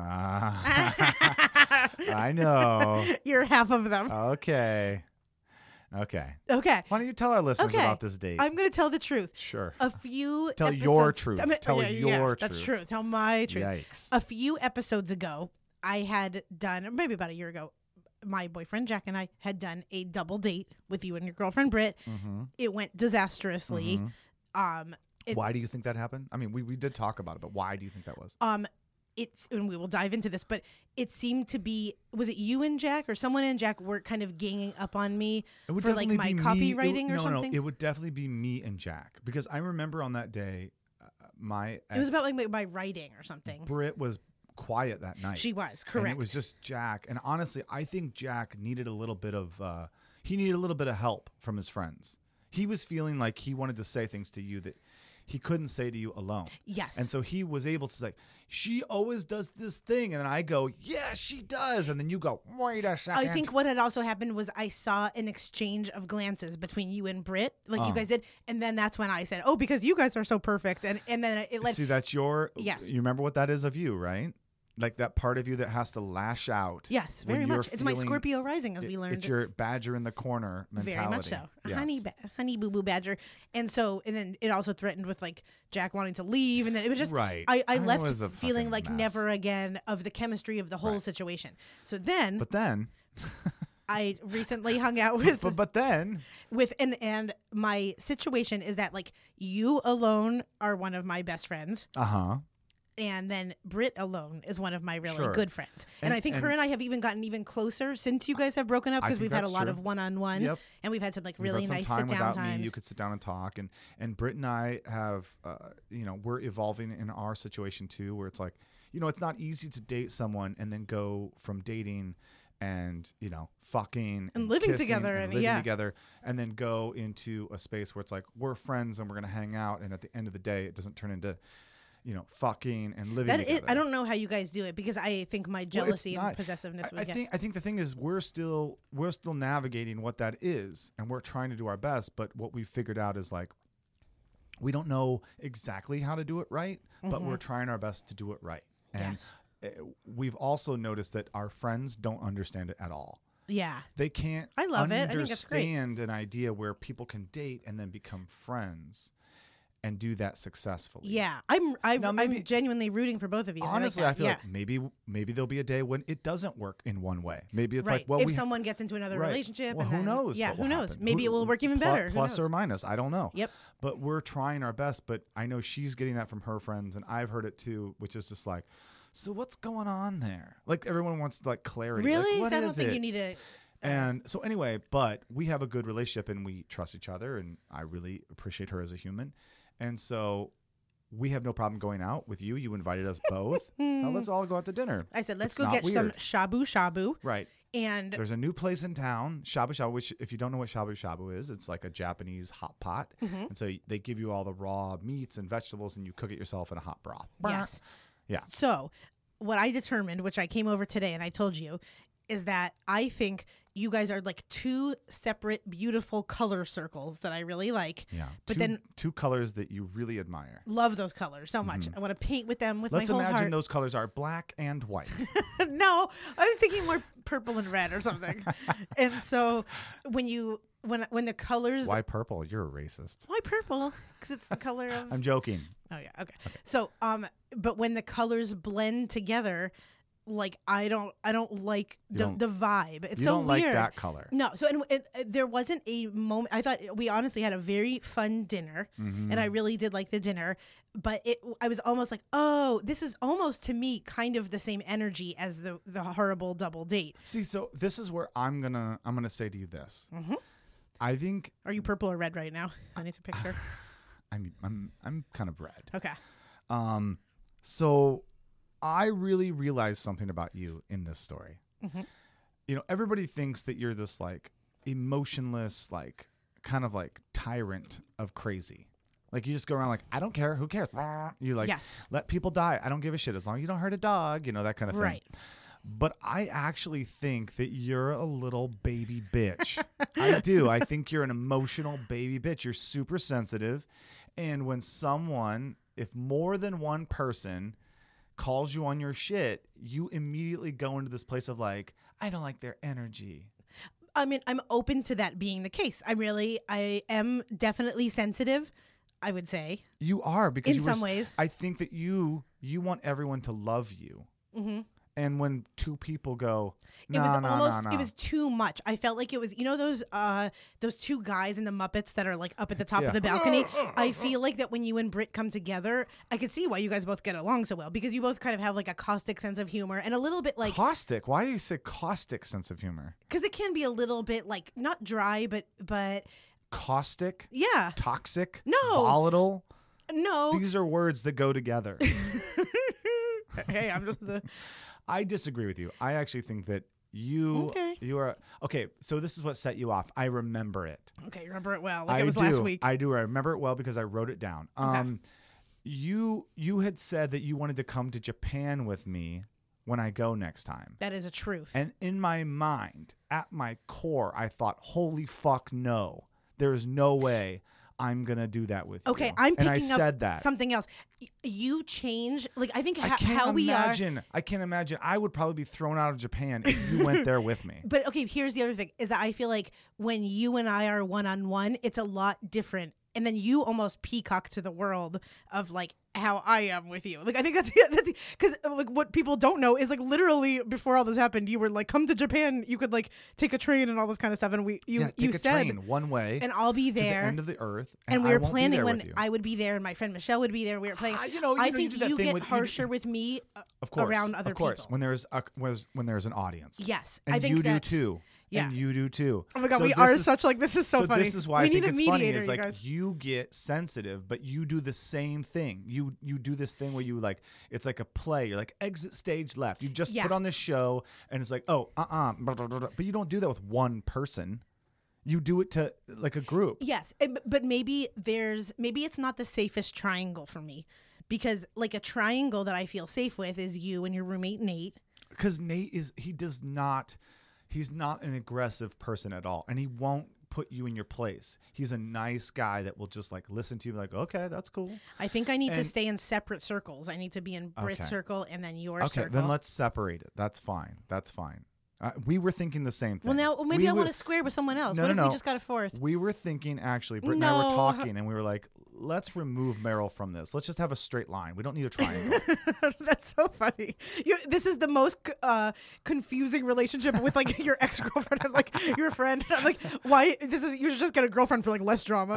Speaker 2: Ah, I know.
Speaker 3: You're half of them.
Speaker 2: Okay. Okay.
Speaker 3: Okay.
Speaker 2: Why don't you tell our listeners
Speaker 3: Okay.
Speaker 2: about this date?
Speaker 3: I'm going to tell the truth.
Speaker 2: Sure.
Speaker 3: A few
Speaker 2: Tell
Speaker 3: episodes,
Speaker 2: your truth.
Speaker 3: I mean,
Speaker 2: Tell
Speaker 3: yeah, yeah,
Speaker 2: your
Speaker 3: That's
Speaker 2: truth.
Speaker 3: true. Tell my truth.
Speaker 2: Yikes.
Speaker 3: A few episodes ago, I had done, or maybe about a year ago, my boyfriend Jack and I had done a double date with you and your girlfriend Britt.
Speaker 2: Mm-hmm.
Speaker 3: It went disastrously. Um, it,
Speaker 2: Why do you think that happened? I mean, we, we did talk about it, but why do you think that was?
Speaker 3: um, it's, and we will dive into this, but it seemed to be, was it you and Jack or someone and Jack were kind of ganging up on me
Speaker 2: It would
Speaker 3: for like
Speaker 2: definitely
Speaker 3: my
Speaker 2: be me-
Speaker 3: copywriting
Speaker 2: it would-
Speaker 3: or
Speaker 2: no,
Speaker 3: something?
Speaker 2: No, it would definitely be me and Jack because I remember on that day, uh, my
Speaker 3: It was
Speaker 2: ex,
Speaker 3: about like my, my writing or something.
Speaker 2: Britt was quiet that night.
Speaker 3: She was,
Speaker 2: And
Speaker 3: correct.
Speaker 2: it was just Jack. And honestly, I think Jack needed a little bit of uh, he needed a little bit of help from his friends. He was feeling like he wanted to say things to you that he couldn't say to you alone.
Speaker 3: Yes.
Speaker 2: And so he was able to say, she always does this thing. And then I go, yeah, she does. And then you go, wait a second.
Speaker 3: I think what had also happened was I saw an exchange of glances between you and Britt, like
Speaker 2: Oh.
Speaker 3: you guys did, and then that's when I said, "Oh, because you guys are so perfect," and and then it led.
Speaker 2: See, that's your,
Speaker 3: Yes.
Speaker 2: you remember what that is of you, right? Like that part of you that has to lash out.
Speaker 3: Yes,
Speaker 2: when
Speaker 3: very
Speaker 2: you're
Speaker 3: much. It's my
Speaker 2: feeling-
Speaker 3: Scorpio rising, as
Speaker 2: it-
Speaker 3: we learned.
Speaker 2: It's your badger in the corner mentality.
Speaker 3: Very much so, a
Speaker 2: Yes.
Speaker 3: honey, ba- honey boo boo badger, and so and then it also threatened with like Jack wanting to leave, and then it was just
Speaker 2: Right.
Speaker 3: I, I
Speaker 2: It
Speaker 3: left
Speaker 2: was a
Speaker 3: feeling
Speaker 2: fucking
Speaker 3: like
Speaker 2: mess.
Speaker 3: never again of the chemistry of the whole
Speaker 2: Right.
Speaker 3: situation. So then
Speaker 2: But then,
Speaker 3: I recently hung out with
Speaker 2: but, but then,
Speaker 3: with and and my situation is that like you alone are one of my best friends.
Speaker 2: uh huh.
Speaker 3: And then Britt alone is one of my really
Speaker 2: Sure.
Speaker 3: good friends. And,
Speaker 2: And-
Speaker 3: I think her
Speaker 2: and-
Speaker 3: and I have even gotten even closer since you guys have broken up
Speaker 2: I
Speaker 3: because
Speaker 2: think
Speaker 3: we've had a
Speaker 2: that's
Speaker 3: lot
Speaker 2: true.
Speaker 3: of one-on-one.
Speaker 2: Yep.
Speaker 3: And we've had some like
Speaker 2: We've
Speaker 3: really
Speaker 2: had some
Speaker 3: nice
Speaker 2: time
Speaker 3: sit-down
Speaker 2: without
Speaker 3: times.
Speaker 2: me. You could sit down and talk, and and Britt and I have, uh, you know, we're evolving in our situation too, where it's like, you know, it's not easy to date someone and then go from dating and you know fucking
Speaker 3: And living
Speaker 2: kissing
Speaker 3: together
Speaker 2: and
Speaker 3: and-
Speaker 2: living
Speaker 3: yeah.
Speaker 2: together, and then go into a space where it's like we're friends and we're gonna hang out, and at the end of the day, it doesn't turn into, you know, fucking and living
Speaker 3: That
Speaker 2: together.
Speaker 3: is, I don't know how you guys do it because I think my
Speaker 2: Well, it's
Speaker 3: jealousy
Speaker 2: not-
Speaker 3: and possessiveness
Speaker 2: I,
Speaker 3: would
Speaker 2: I
Speaker 3: get.
Speaker 2: think I think the thing is we're still we're still navigating what that is, and we're trying to do our best. But what we've figured out is like we don't know exactly how to do it right, but we're trying our best to do it right. And
Speaker 3: Yes.
Speaker 2: uh, we've also noticed that our friends don't understand it at all.
Speaker 3: Yeah.
Speaker 2: They can't
Speaker 3: I love it. I think that's great.
Speaker 2: understand an idea where people can date and then become friends and do that successfully.
Speaker 3: Yeah. I'm I,
Speaker 2: Now, maybe-
Speaker 3: I'm genuinely rooting for both of you. I like
Speaker 2: Honestly,
Speaker 3: that.
Speaker 2: I feel
Speaker 3: yeah.
Speaker 2: like maybe maybe there'll be a day when it doesn't work in one way. Maybe it's
Speaker 3: right.
Speaker 2: like, well,
Speaker 3: if
Speaker 2: we
Speaker 3: someone gets into another
Speaker 2: right.
Speaker 3: relationship,
Speaker 2: Well,
Speaker 3: and
Speaker 2: who
Speaker 3: then-
Speaker 2: knows?
Speaker 3: Yeah,
Speaker 2: what
Speaker 3: who
Speaker 2: will
Speaker 3: knows?
Speaker 2: happen?
Speaker 3: Maybe
Speaker 2: Who-
Speaker 3: it will work even
Speaker 2: plu-
Speaker 3: better. Who
Speaker 2: Plus
Speaker 3: knows?
Speaker 2: or minus, I don't know.
Speaker 3: Yep.
Speaker 2: But we're trying our best. But I know she's getting that from her friends, and I've heard it too, which is just like, so what's going on there? Like everyone wants like clarity. Like,
Speaker 3: Really?
Speaker 2: what
Speaker 3: So I don't
Speaker 2: is
Speaker 3: think
Speaker 2: it?
Speaker 3: you need to.
Speaker 2: And so anyway, but we have a good relationship and we trust each other, and I really appreciate her as a human. And so we have no problem going out with you. You invited us both. Now let's all go out to dinner.
Speaker 3: I said, let's
Speaker 2: It's
Speaker 3: go
Speaker 2: not
Speaker 3: get some
Speaker 2: weird.
Speaker 3: shabu shabu.
Speaker 2: Right.
Speaker 3: And
Speaker 2: There's a new place in town, Shabu Shabu, which if you don't know what Shabu Shabu is, it's like a Japanese hot pot.
Speaker 3: Mm-hmm.
Speaker 2: And so they give you all the raw meats and vegetables and you cook it yourself in a hot broth.
Speaker 3: yes.
Speaker 2: Yeah.
Speaker 3: So, what I determined, which I came over today and I told you, is that I think you guys are like two separate, beautiful color circles that I really like.
Speaker 2: Yeah.
Speaker 3: But
Speaker 2: two,
Speaker 3: then
Speaker 2: two colors that you really admire.
Speaker 3: love those colors so much. I want to paint with them with
Speaker 2: Mm-hmm. Let's
Speaker 3: my whole
Speaker 2: imagine
Speaker 3: heart.
Speaker 2: those colors are black and white.
Speaker 3: No, I was thinking more purple and red or something. And so when you when when the colors
Speaker 2: Why purple? You're a racist.
Speaker 3: why purple? Because it's the color of.
Speaker 2: I'm joking.
Speaker 3: Oh yeah, okay. So um, but when the colors blend together, like I don't I don't like
Speaker 2: You
Speaker 3: the
Speaker 2: don't-
Speaker 3: the vibe. It's
Speaker 2: you
Speaker 3: so
Speaker 2: don't
Speaker 3: weird.
Speaker 2: like that color.
Speaker 3: No, so and, it, it- there wasn't a moment. I thought we honestly had a very fun dinner,
Speaker 2: Mm-hmm.
Speaker 3: and I really did like the dinner. But it, I was almost like, oh, this is almost to me kind of the same energy as the the horrible double date.
Speaker 2: See, so this is where I'm gonna I'm gonna say to you this.
Speaker 3: Mm-hmm.
Speaker 2: I think
Speaker 3: Are you purple or red right now? I need to picture.
Speaker 2: I'm I'm I'm kind of red.
Speaker 3: Okay.
Speaker 2: Um, so I really realized something about you in this story.
Speaker 3: Mm-hmm.
Speaker 2: You know, everybody thinks that you're this like emotionless, like kind of like tyrant of crazy. Like you just go around like, I don't care, who cares? You like
Speaker 3: Yes.
Speaker 2: let people die. I don't give a shit as long as you don't hurt a dog, you know, that kind of thing.
Speaker 3: Right.
Speaker 2: But I actually think that you're a little baby bitch. I do. I think you're an emotional baby bitch. You're super sensitive. And when someone, if more than one person calls you on your shit, you immediately go into this place of like, I don't like their energy.
Speaker 3: I mean, I'm open to that being the case. I really, I am definitely sensitive, I would say.
Speaker 2: You are because
Speaker 3: In
Speaker 2: you were
Speaker 3: some
Speaker 2: s-
Speaker 3: ways.
Speaker 2: I think that you you want everyone to love you.
Speaker 3: Mm-hmm.
Speaker 2: And when two people go,
Speaker 3: It
Speaker 2: no,
Speaker 3: was
Speaker 2: no,
Speaker 3: almost
Speaker 2: no, no.
Speaker 3: it was too much. I felt like it was, you know, those uh those two guys in the Muppets that are like up at the top
Speaker 2: Yeah.
Speaker 3: of the balcony. I feel like that when you and Britt come together, I could see why you guys both get along so well, because you both kind of have like a caustic sense of humor and a little bit like,
Speaker 2: caustic. Why do you say caustic sense of humor?
Speaker 3: because it can be a little bit like not dry, but but
Speaker 2: Caustic,
Speaker 3: yeah,
Speaker 2: toxic,
Speaker 3: No.
Speaker 2: volatile.
Speaker 3: no.
Speaker 2: These are words that go together.
Speaker 3: Hey, I'm just the
Speaker 2: I disagree with you. I actually think that you
Speaker 3: Okay.
Speaker 2: you are okay. So this is what set you off. I remember it.
Speaker 3: okay. Remember it well, like
Speaker 2: I
Speaker 3: it was
Speaker 2: do.
Speaker 3: last week.
Speaker 2: I do. I remember it well because I wrote it down.
Speaker 3: Okay.
Speaker 2: Um, you you had said that you wanted to come to Japan with me when I go next time.
Speaker 3: That is a truth.
Speaker 2: And in my mind, at my core, I thought, "Holy fuck, no! There is no way I'm gonna do that with
Speaker 3: Okay,
Speaker 2: you."
Speaker 3: I'm
Speaker 2: and I
Speaker 3: picking
Speaker 2: said
Speaker 3: up
Speaker 2: that.
Speaker 3: something else. Y- You change, like I think
Speaker 2: I
Speaker 3: ho-
Speaker 2: can't
Speaker 3: how we are.
Speaker 2: imagine. I can't imagine. I would probably be thrown out of Japan if you went there with me.
Speaker 3: But okay, here's the other thing: is that I feel like when you and I are one on one, it's a lot different. And then you almost peacock to the world of like how I am with you. Like I think that's that's because like what people don't know is like literally before all this happened, you were like, come to Japan, you could like take a train and all this kind of stuff, and we you
Speaker 2: yeah, take
Speaker 3: you
Speaker 2: a
Speaker 3: said
Speaker 2: train one way,
Speaker 3: and I'll be
Speaker 2: to the
Speaker 3: there,
Speaker 2: end of the earth, and,
Speaker 3: and we
Speaker 2: I
Speaker 3: were
Speaker 2: won't be
Speaker 3: planning
Speaker 2: there
Speaker 3: when
Speaker 2: with you.
Speaker 3: I would be there and my friend Michelle would be there. We were playing.
Speaker 2: Ah, you know, you
Speaker 3: I
Speaker 2: know, you
Speaker 3: think
Speaker 2: do
Speaker 3: you,
Speaker 2: that thing
Speaker 3: get
Speaker 2: with- you
Speaker 3: harsher
Speaker 2: do-
Speaker 3: with me uh,
Speaker 2: Of course,
Speaker 3: around other
Speaker 2: of course,
Speaker 3: people.
Speaker 2: when there's a when, when there's an audience.
Speaker 3: Yes,
Speaker 2: and
Speaker 3: I think
Speaker 2: you
Speaker 3: that,
Speaker 2: do too.
Speaker 3: Yeah.
Speaker 2: And you do too.
Speaker 3: Oh my god,
Speaker 2: So
Speaker 3: we
Speaker 2: this
Speaker 3: are
Speaker 2: is-
Speaker 3: such like this is so,
Speaker 2: so
Speaker 3: funny.
Speaker 2: this is why
Speaker 3: we
Speaker 2: I think
Speaker 3: need
Speaker 2: it's
Speaker 3: a
Speaker 2: funny.
Speaker 3: mediator,
Speaker 2: Is
Speaker 3: you
Speaker 2: like
Speaker 3: guys.
Speaker 2: you get sensitive, but you do the same thing. You you do this thing where you like it's like a play. You're like exit stage left. You just
Speaker 3: Yeah.
Speaker 2: put on this show, and it's like oh uh uh, but you don't do that with one person. You do it to like a group.
Speaker 3: Yes, and- but maybe there's maybe it's not the safest triangle for me because like a triangle that I feel safe with is you and your roommate Nate.
Speaker 2: Because Nate is he does not he's not an aggressive person at all, and he won't put you in your place. He's a nice guy that will just like listen to you like, okay, that's cool.
Speaker 3: I think I need to
Speaker 2: And-
Speaker 3: stay in separate circles. I need to be in Brit's
Speaker 2: Okay.
Speaker 3: circle and then your
Speaker 2: Okay,
Speaker 3: circle.
Speaker 2: then let's separate it. That's fine. That's fine. Uh, we were thinking the same thing.
Speaker 3: well, now well, maybe
Speaker 2: We
Speaker 3: I
Speaker 2: were-
Speaker 3: want to square with someone else.
Speaker 2: No,
Speaker 3: what
Speaker 2: no,
Speaker 3: if
Speaker 2: no.
Speaker 3: we just got a fourth?
Speaker 2: We were thinking actually, Britt and I were
Speaker 3: No.
Speaker 2: talking, and we were like, let's remove Meryl from this. Let's just have a straight line. We don't need a triangle.
Speaker 3: That's so funny. You, this is the most uh, confusing relationship with like your ex girlfriend and like your friend. I'm like, why? This is you should just get a girlfriend for like less drama.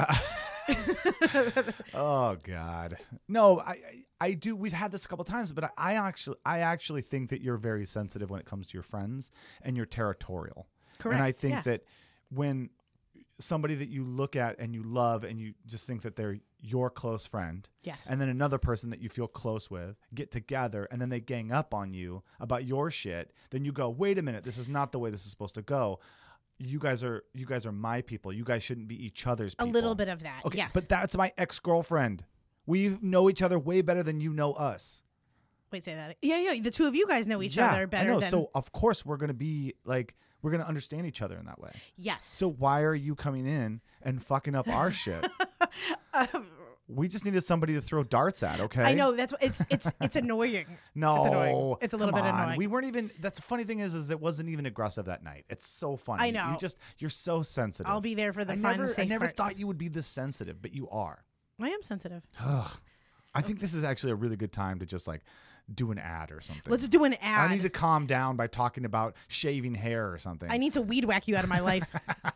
Speaker 2: Oh God, no. I, I I do. We've had this a couple times, but I, I actually I actually think that you're very sensitive when it comes to your friends, and you're territorial.
Speaker 3: Correct.
Speaker 2: And I think
Speaker 3: yeah.
Speaker 2: that when somebody that you look at and you love and you just think that they're your close friend,
Speaker 3: Yes.
Speaker 2: and then another person that you feel close with get together and then they gang up on you about your shit, then you go, wait a minute, this is not the way this is supposed to go. You guys are you guys are my people. You guys shouldn't be each other's
Speaker 3: a
Speaker 2: people.
Speaker 3: little bit of that.
Speaker 2: Okay,
Speaker 3: yes.
Speaker 2: but that's my ex-girlfriend. We know each other way better than you know us.
Speaker 3: Wait, say that. Yeah, yeah. The two of you guys know each
Speaker 2: Yeah,
Speaker 3: other better
Speaker 2: I know.
Speaker 3: than.
Speaker 2: So of course we're gonna be like we're gonna understand each other in that way.
Speaker 3: yes.
Speaker 2: So why are you coming in and fucking up our shit?
Speaker 3: Um,
Speaker 2: We just needed somebody to throw darts at. Okay.
Speaker 3: I know that's it's it's it's annoying.
Speaker 2: No,
Speaker 3: It's annoying. It's a little
Speaker 2: come
Speaker 3: bit
Speaker 2: on.
Speaker 3: annoying.
Speaker 2: We weren't even. That's the funny thing is, is it wasn't even aggressive that night. It's so funny.
Speaker 3: I know.
Speaker 2: You just you're so sensitive.
Speaker 3: I'll be there for the
Speaker 2: I
Speaker 3: fun.
Speaker 2: never, I
Speaker 3: safe
Speaker 2: never
Speaker 3: part.
Speaker 2: thought you would be this sensitive, but you are.
Speaker 3: I am sensitive.
Speaker 2: Ugh. I think this is actually a really good time to just like do an ad or something.
Speaker 3: Let's do an ad.
Speaker 2: I need to calm down by talking about shaving hair or something.
Speaker 3: I need to weed whack you out of my life.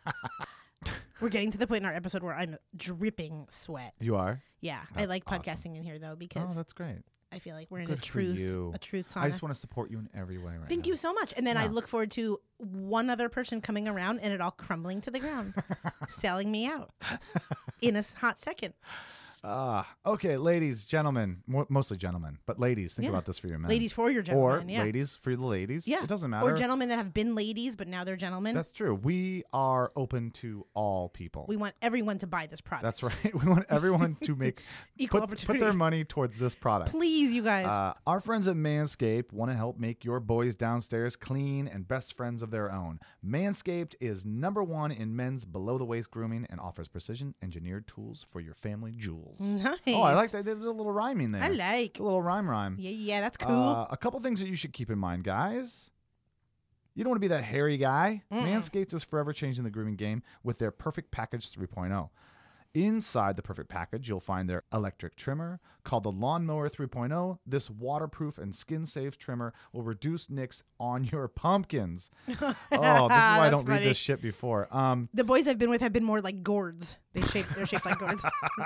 Speaker 3: We're getting to the point in our episode where I'm dripping sweat.
Speaker 2: You are.
Speaker 3: Yeah, I
Speaker 2: That's
Speaker 3: like
Speaker 2: awesome.
Speaker 3: podcasting in here though
Speaker 2: Oh,
Speaker 3: because
Speaker 2: that's great.
Speaker 3: I feel like we're in
Speaker 2: Good
Speaker 3: a
Speaker 2: for
Speaker 3: truth,
Speaker 2: you.
Speaker 3: a truth sauna.
Speaker 2: I just want to support you in every way right
Speaker 3: Thank
Speaker 2: now.
Speaker 3: you so much. And then I
Speaker 2: Yeah.
Speaker 3: look forward to one other person coming around and it all crumbling to the ground, selling me out in a s- hot second.
Speaker 2: Ah, okay, ladies, gentlemen, mo- mostly gentlemen, but ladies, think
Speaker 3: Yeah.
Speaker 2: about this for your men.
Speaker 3: Ladies for your
Speaker 2: or
Speaker 3: gentlemen, yeah.
Speaker 2: ladies for the ladies.
Speaker 3: Yeah.
Speaker 2: It doesn't matter.
Speaker 3: Or gentlemen that have been ladies, but now they're gentlemen.
Speaker 2: That's true. We are open to all people.
Speaker 3: we want everyone to buy this product.
Speaker 2: That's right. We want everyone to make
Speaker 3: Equal
Speaker 2: put, put
Speaker 3: opportunity.
Speaker 2: their money towards this product.
Speaker 3: Please, you guys.
Speaker 2: Uh, our friends at Manscaped want to help make your boys downstairs clean and best friends of their own. Manscaped is number one in men's below-the-waist grooming and offers precision-engineered tools for your family jewels.
Speaker 3: Nice.
Speaker 2: Oh, I like that. They did a little rhyming there.
Speaker 3: I like.
Speaker 2: a little rhyme rhyme.
Speaker 3: Yeah, yeah, that's cool.
Speaker 2: Uh, a couple things that you should keep in mind, guys. You don't want to be that hairy guy.
Speaker 3: Mm-mm.
Speaker 2: Manscaped is forever changing the grooming game with their Perfect Package three point oh. Inside the Perfect Package, you'll find their electric trimmer called the Lawnmower three point oh. This waterproof and skin-safe trimmer will reduce nicks on your pumpkins. Oh, this is why I
Speaker 3: That's
Speaker 2: don't read
Speaker 3: funny.
Speaker 2: this shit before. Um,
Speaker 3: The boys I've been with have been more like gourds. They shape, they're shaped like gourds.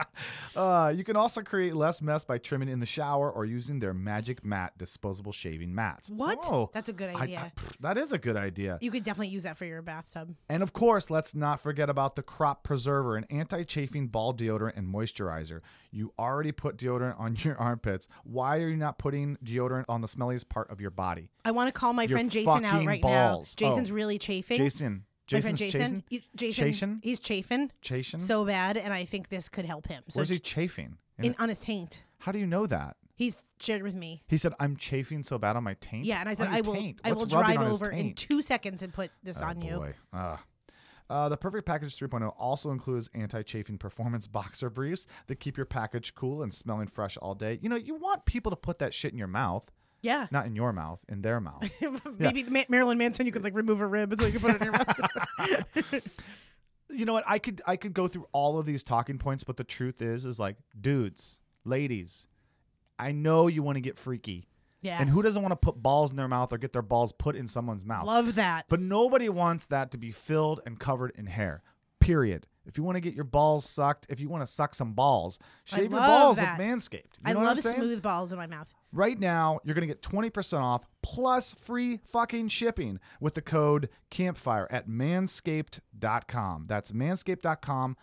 Speaker 2: uh, you can also create less mess by trimming in the shower or using their Magic Mat disposable shaving mats.
Speaker 3: What?
Speaker 2: Oh,
Speaker 3: That's a good
Speaker 2: I-
Speaker 3: idea.
Speaker 2: I- that is a good idea.
Speaker 3: You could definitely use that for your bathtub.
Speaker 2: And of course, let's not forget about the Crop Preserver, an anti-chafing ball deodorant and moisturizer. You already put deodorant on your armpits. Why are you not putting deodorant on the smelliest part of your body?
Speaker 3: I want to call my
Speaker 2: Your
Speaker 3: friend Jason out
Speaker 2: fucking
Speaker 3: right
Speaker 2: balls.
Speaker 3: now. Jason's
Speaker 2: Oh.
Speaker 3: really chafing.
Speaker 2: Jason.
Speaker 3: my friend
Speaker 2: Jason's
Speaker 3: Jason.
Speaker 2: chasing?
Speaker 3: he- Jason.
Speaker 2: Chafing?
Speaker 3: He's chafing
Speaker 2: Chasing?
Speaker 3: so bad, and I think this could help him. So
Speaker 2: Where's he
Speaker 3: ch-
Speaker 2: chafing? In
Speaker 3: in,
Speaker 2: it-
Speaker 3: on his taint.
Speaker 2: How do you know that?
Speaker 3: He's shared with me.
Speaker 2: He said, I'm chafing so bad on my taint?
Speaker 3: Yeah, and I said
Speaker 2: On
Speaker 3: I
Speaker 2: your
Speaker 3: will.
Speaker 2: taint?
Speaker 3: I will
Speaker 2: What's rubbing
Speaker 3: drive
Speaker 2: on his
Speaker 3: over in
Speaker 2: taint?
Speaker 3: two seconds and put this
Speaker 2: Oh,
Speaker 3: on you.
Speaker 2: boy. Ugh. Uh, the Perfect Package three point oh also includes anti-chafing performance boxer briefs that keep your package cool and smelling fresh all day. You know, you want people to put that shit in your mouth,
Speaker 3: Yeah.
Speaker 2: not in your mouth, in their mouth.
Speaker 3: Maybe Ma- Marilyn Manson, you could like remove a rib until you can put it in your mouth.
Speaker 2: You know what? I could I could go through all of these talking points, but the truth is, is like, dudes, ladies, I know you want to get freaky.
Speaker 3: Yes.
Speaker 2: And who doesn't want to put balls in their mouth or get their balls put in someone's mouth?
Speaker 3: Love that.
Speaker 2: But nobody wants that to be filled and covered in hair. Period. If you want to get your balls sucked, if you want to suck some balls,
Speaker 3: I
Speaker 2: shave your
Speaker 3: love
Speaker 2: balls
Speaker 3: that.
Speaker 2: with Manscaped. You
Speaker 3: I
Speaker 2: know what
Speaker 3: love
Speaker 2: I'm saying?
Speaker 3: smooth balls in my mouth.
Speaker 2: Right now, you're going to get twenty percent off plus free fucking shipping with the code CAMPFIRE at manscaped dot com. That's manscaped dot com,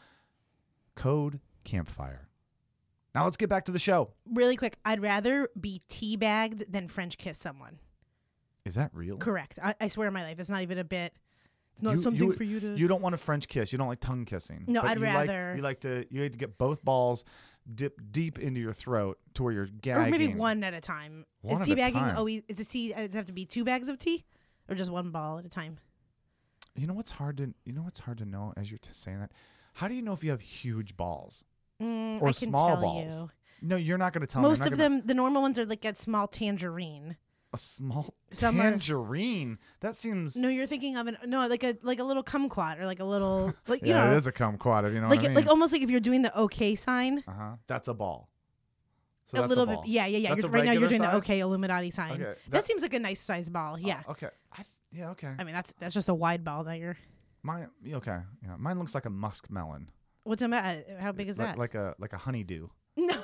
Speaker 2: code CAMPFIRE. Now let's get back to the show.
Speaker 3: Really quick, I'd rather be teabagged than French kiss someone.
Speaker 2: Is that real?
Speaker 3: Correct. I, I swear on my life, it's not even a bit. It's not
Speaker 2: You-
Speaker 3: something
Speaker 2: you-
Speaker 3: for you to.
Speaker 2: You don't want a French kiss. You don't like tongue kissing.
Speaker 3: No,
Speaker 2: But
Speaker 3: I'd
Speaker 2: you like-
Speaker 3: rather-
Speaker 2: you like to. You like to get both balls dip deep into your throat to where you're gagging.
Speaker 3: or maybe one at a time.
Speaker 2: One
Speaker 3: is
Speaker 2: at a
Speaker 3: teabagging
Speaker 2: time.
Speaker 3: always? Is it tea? Does it have to be two bags of tea, or just one ball at a time?
Speaker 2: You know what's hard to. You know what's hard to know as you're t- saying that. How do you know if you have huge balls
Speaker 3: Mm,
Speaker 2: or
Speaker 3: I can
Speaker 2: small
Speaker 3: tell
Speaker 2: balls?
Speaker 3: You.
Speaker 2: No, you're not going to tell me.
Speaker 3: Most
Speaker 2: You're
Speaker 3: of
Speaker 2: not gonna-
Speaker 3: them, the normal ones are like a small tangerine.
Speaker 2: A small
Speaker 3: Some are-
Speaker 2: tangerine. That seems.
Speaker 3: No, you're thinking of an no, like a like a little kumquat or like a little like you
Speaker 2: yeah,
Speaker 3: know,
Speaker 2: it is a kumquat. If you know
Speaker 3: like
Speaker 2: what I mean.
Speaker 3: like almost like if you're doing the okay sign.
Speaker 2: uh huh. That's a ball. So
Speaker 3: A
Speaker 2: that's
Speaker 3: little
Speaker 2: ball.
Speaker 3: bit, yeah, yeah, yeah.
Speaker 2: That's
Speaker 3: You're,
Speaker 2: a
Speaker 3: right now, you're
Speaker 2: regular
Speaker 3: doing the
Speaker 2: size?
Speaker 3: okay Illuminati sign.
Speaker 2: Okay,
Speaker 3: that,
Speaker 2: that-
Speaker 3: seems like a nice size ball. Yeah,
Speaker 2: Oh, okay. I, yeah. Okay.
Speaker 3: I mean that's that's just a wide ball that you're.
Speaker 2: Mine. Okay. Yeah. Mine looks like a muskmelon.
Speaker 3: What's a ma- How big is
Speaker 2: like,
Speaker 3: that?
Speaker 2: Like a like a honeydew.
Speaker 3: No,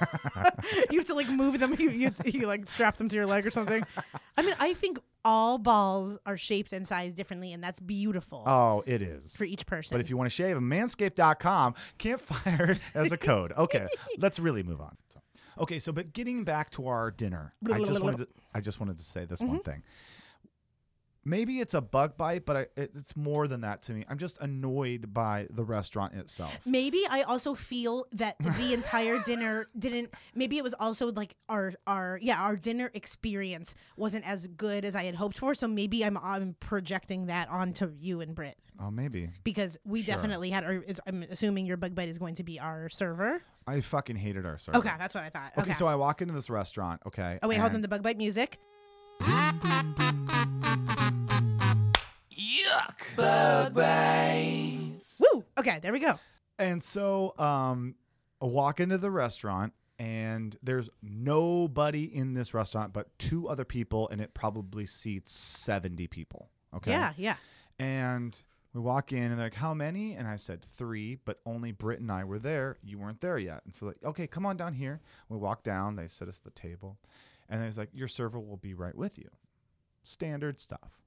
Speaker 3: you have to like move them. You, you you like strap them to your leg or something. I mean, I think all balls are shaped and sized differently, and that's beautiful
Speaker 2: Oh, it is.
Speaker 3: for each person.
Speaker 2: But if you want to shave, manscaped dot com, campfire as a code. Okay, let's really move on. So, okay, so but getting back to our dinner, I just wanted to, I just wanted to say this one thing. Maybe it's a bug bite, but I, it, it's more than that to me. I'm just annoyed by the restaurant itself.
Speaker 3: Maybe I also feel that the entire dinner didn't. Maybe it was also like our our yeah our dinner experience wasn't as good as I had hoped for. So maybe I'm I'm projecting that onto you and Britt
Speaker 2: Oh, maybe.
Speaker 3: because we
Speaker 2: Sure.
Speaker 3: definitely had. Or is, I'm assuming your bug bite is going to be our server.
Speaker 2: I fucking hated our service.
Speaker 3: Okay, that's what I thought.
Speaker 2: Okay,
Speaker 3: Okay.
Speaker 2: so I walk into this restaurant. Okay.
Speaker 3: oh wait, hold
Speaker 2: and-
Speaker 3: on. The bug bite music.
Speaker 1: Yuck. Bug bites.
Speaker 3: Woo. Okay, there we go.
Speaker 2: And so um, I walk into the restaurant, and there's nobody in this restaurant but two other people, and it probably seats seventy people. Okay.
Speaker 3: Yeah, yeah.
Speaker 2: And we walk in, and they're like, "How many?" And I said three, but only Britt and I were there. You weren't there yet. And so like, okay, come on down here. We walk down. They sit us at the table, and they're like, "Your server will be right with you." Standard stuff.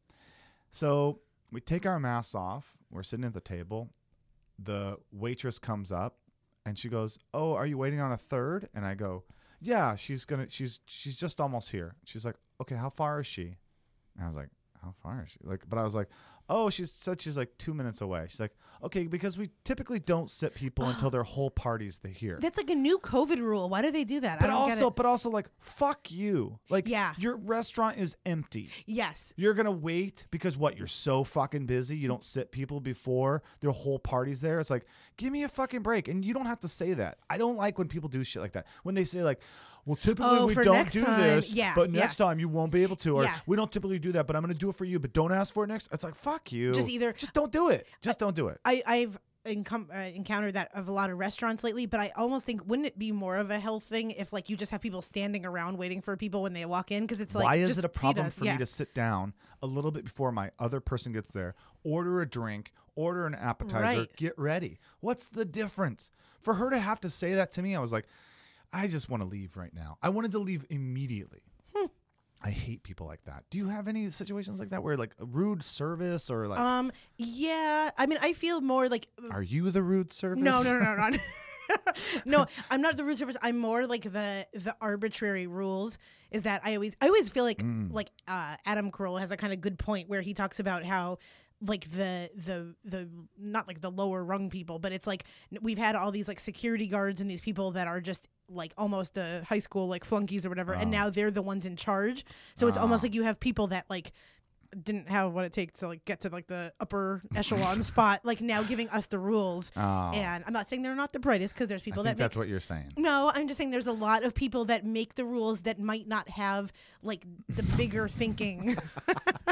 Speaker 2: So we take our masks off. We're sitting at the table. The waitress comes up and she goes, "Oh, are you waiting on a third?" And I go, "Yeah, she's gonna. She's she's just almost here." She's like, "Okay, how far is she?" And I was like, "How far is she?" Like, but I was like, "Oh, she said she's like two minutes away." She's like, "Okay, because we typically don't sit people until their whole party's the here."
Speaker 3: That's like a new COVID rule. Why do they do that?
Speaker 2: But
Speaker 3: I don't
Speaker 2: also,
Speaker 3: get it.
Speaker 2: but also, like, fuck you. Like,
Speaker 3: Yeah.
Speaker 2: your restaurant is empty.
Speaker 3: Yes.
Speaker 2: You're gonna wait because what? You're so fucking busy. You don't sit people before their whole party's there. It's like, give me a fucking break. And you don't have to say that. I don't like when people do shit like that. When they say like, "Well, typically
Speaker 3: Oh,
Speaker 2: we
Speaker 3: for
Speaker 2: don't
Speaker 3: next
Speaker 2: do
Speaker 3: time.
Speaker 2: this,
Speaker 3: Yeah,
Speaker 2: but
Speaker 3: yeah.
Speaker 2: next time you won't be able to," or
Speaker 3: Yeah.
Speaker 2: "We don't typically do that, but I'm gonna do it for you, but don't ask for it next." It's like, fuck you.
Speaker 3: Just either-
Speaker 2: just don't do it. Just don't do it.
Speaker 3: I, I've encom- uh, encountered that of a lot of restaurants lately, but I almost think wouldn't it be more of a health thing if like you just have people standing around waiting for people when they walk in? Because it's like
Speaker 2: Why is
Speaker 3: just
Speaker 2: it a
Speaker 3: seat
Speaker 2: problem
Speaker 3: us.
Speaker 2: for
Speaker 3: yeah.
Speaker 2: me to sit down a little bit before my other person gets there, order a drink, order an appetizer,
Speaker 3: Right.
Speaker 2: get ready? What's the difference? For her to have to say that to me, I was like, I just want to leave right now. I wanted to leave immediately.
Speaker 3: Hmm.
Speaker 2: I hate people like that. Do you have any situations like that where like a rude service or like,
Speaker 3: Um. Yeah. I mean, I feel more like
Speaker 2: are you the rude service?
Speaker 3: no, no, no, no, no. No, I'm not the root service. I'm more like the the arbitrary rules. Is that I always I always feel like
Speaker 2: Mm.
Speaker 3: like uh, Adam Carolla has a kind of good point where he talks about how like the the the not like the lower rung people, but it's like we've had all these like security guards and these people that are just like almost the high school like flunkies or whatever, and
Speaker 2: Oh.
Speaker 3: now they're the ones in charge. So it's almost
Speaker 2: Oh.
Speaker 3: like you have people that like didn't have what it takes to like get to like the upper echelon spot, like now giving us the rules.
Speaker 2: Oh.
Speaker 3: And I'm not saying they're not the brightest because there's
Speaker 2: I
Speaker 3: people
Speaker 2: think
Speaker 3: that
Speaker 2: that's
Speaker 3: make
Speaker 2: what you're saying.
Speaker 3: no, I'm just saying there's a lot of people that make the rules that might not have like the bigger thinking.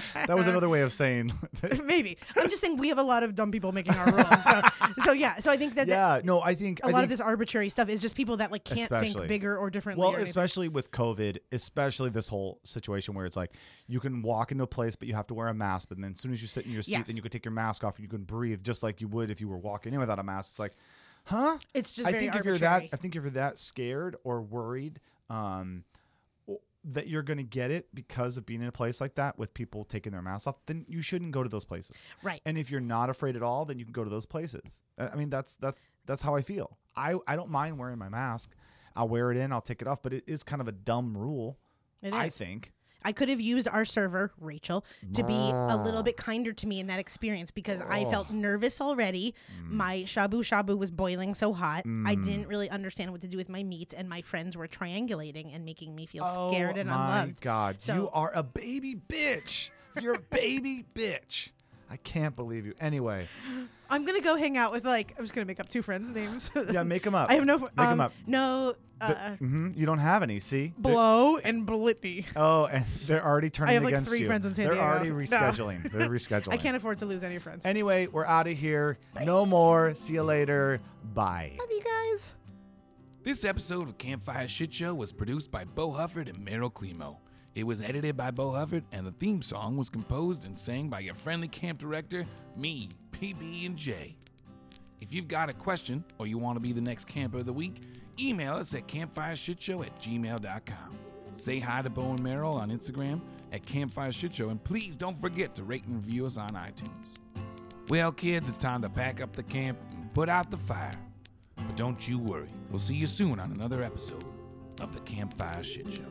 Speaker 2: That was another way of saying.
Speaker 3: Maybe. I'm just saying we have a lot of dumb people making our rules. So, so yeah. So I think that,
Speaker 2: yeah.
Speaker 3: that
Speaker 2: No, I think
Speaker 3: a
Speaker 2: I
Speaker 3: lot
Speaker 2: think,
Speaker 3: of this arbitrary stuff is just people that like can't
Speaker 2: Especially.
Speaker 3: think bigger or differently.
Speaker 2: Well,
Speaker 3: or anything.
Speaker 2: especially with COVID, especially this whole situation where it's like you can walk into a place, but you have to wear a mask. But then as soon as you sit in your seat,
Speaker 3: Yes.
Speaker 2: then you can take your mask off and you can breathe just like you would if you were walking in without a mask. It's like, huh?
Speaker 3: It's just
Speaker 2: I
Speaker 3: very
Speaker 2: think if
Speaker 3: arbitrary.
Speaker 2: you're that, I think if you're that scared or worried, um, w- that you're gonna get it because of being in a place like that with people taking their masks off, then you shouldn't go to those places.
Speaker 3: Right.
Speaker 2: And if you're not afraid at all, then you can go to those places. I I mean, that's that's that's how I feel. I I don't mind wearing my mask. I'll wear it in. I'll take it off. But it is kind of a dumb rule.
Speaker 3: It
Speaker 2: I
Speaker 3: is.
Speaker 2: think.
Speaker 3: I could have used our server, Rachel, to be a little bit kinder to me in that experience because I felt nervous already. My shabu shabu was boiling so hot. I didn't really understand what to do with my meat, and my friends were triangulating and making me feel scared and
Speaker 2: oh my
Speaker 3: unloved.
Speaker 2: God,
Speaker 3: So-
Speaker 2: you are a baby bitch. You're a baby bitch. I can't believe you. Anyway,
Speaker 3: I'm gonna go hang out with like I'm just gonna make up two friends' names.
Speaker 2: yeah, make them up.
Speaker 3: I have no.
Speaker 2: Make
Speaker 3: um,
Speaker 2: them up.
Speaker 3: No. Uh,
Speaker 2: hmm You don't have any. See. They're-
Speaker 3: Blow and Blitney.
Speaker 2: Oh, and they're already turning
Speaker 3: I have like
Speaker 2: against
Speaker 3: three
Speaker 2: you.
Speaker 3: friends in San
Speaker 2: They're
Speaker 3: Diego.
Speaker 2: already
Speaker 3: No.
Speaker 2: rescheduling. They're rescheduling.
Speaker 3: I can't afford to lose any friends.
Speaker 2: Anyway, we're out of here. No more. See you later. Bye.
Speaker 3: Love you guys.
Speaker 1: This episode of Campfire Shit Show was produced by Bo Hufford and Meryl Climo. It was edited by Bo Hufford, and the theme song was composed and sang by your friendly camp director, me, P B and J. If you've got a question or you want to be the next camper of the week, email us at campfireshitshow at gmail dot com. Say hi to Bo and Meryl on Instagram at Campfire Shit Show, and please don't forget to rate and review us on iTunes. Well, kids, it's time to pack up the camp and put out the fire. But don't you worry, we'll see you soon on another episode of the Campfire Shit Show.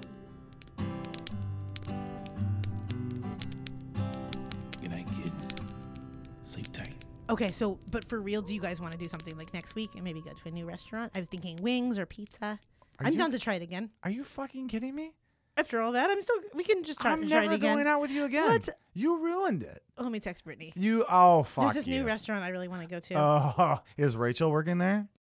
Speaker 1: Good night, kids. Sleep tight.
Speaker 3: Okay, so but for real, do you guys want to do something like next week and maybe go to a new restaurant? I was thinking wings or pizza.
Speaker 2: Are
Speaker 3: I'm
Speaker 2: you-
Speaker 3: down to try it again.
Speaker 2: Are you fucking kidding me?
Speaker 3: After all that, I'm still. We can just try,
Speaker 2: I'm
Speaker 3: try
Speaker 2: never
Speaker 3: it again.
Speaker 2: going out with you again.
Speaker 3: What?
Speaker 2: You ruined it.
Speaker 3: Oh, let me text Brittany.
Speaker 2: You. Oh, fuck
Speaker 3: There's this
Speaker 2: you.
Speaker 3: new restaurant I really want to go to.
Speaker 2: Oh, is Rachel working there?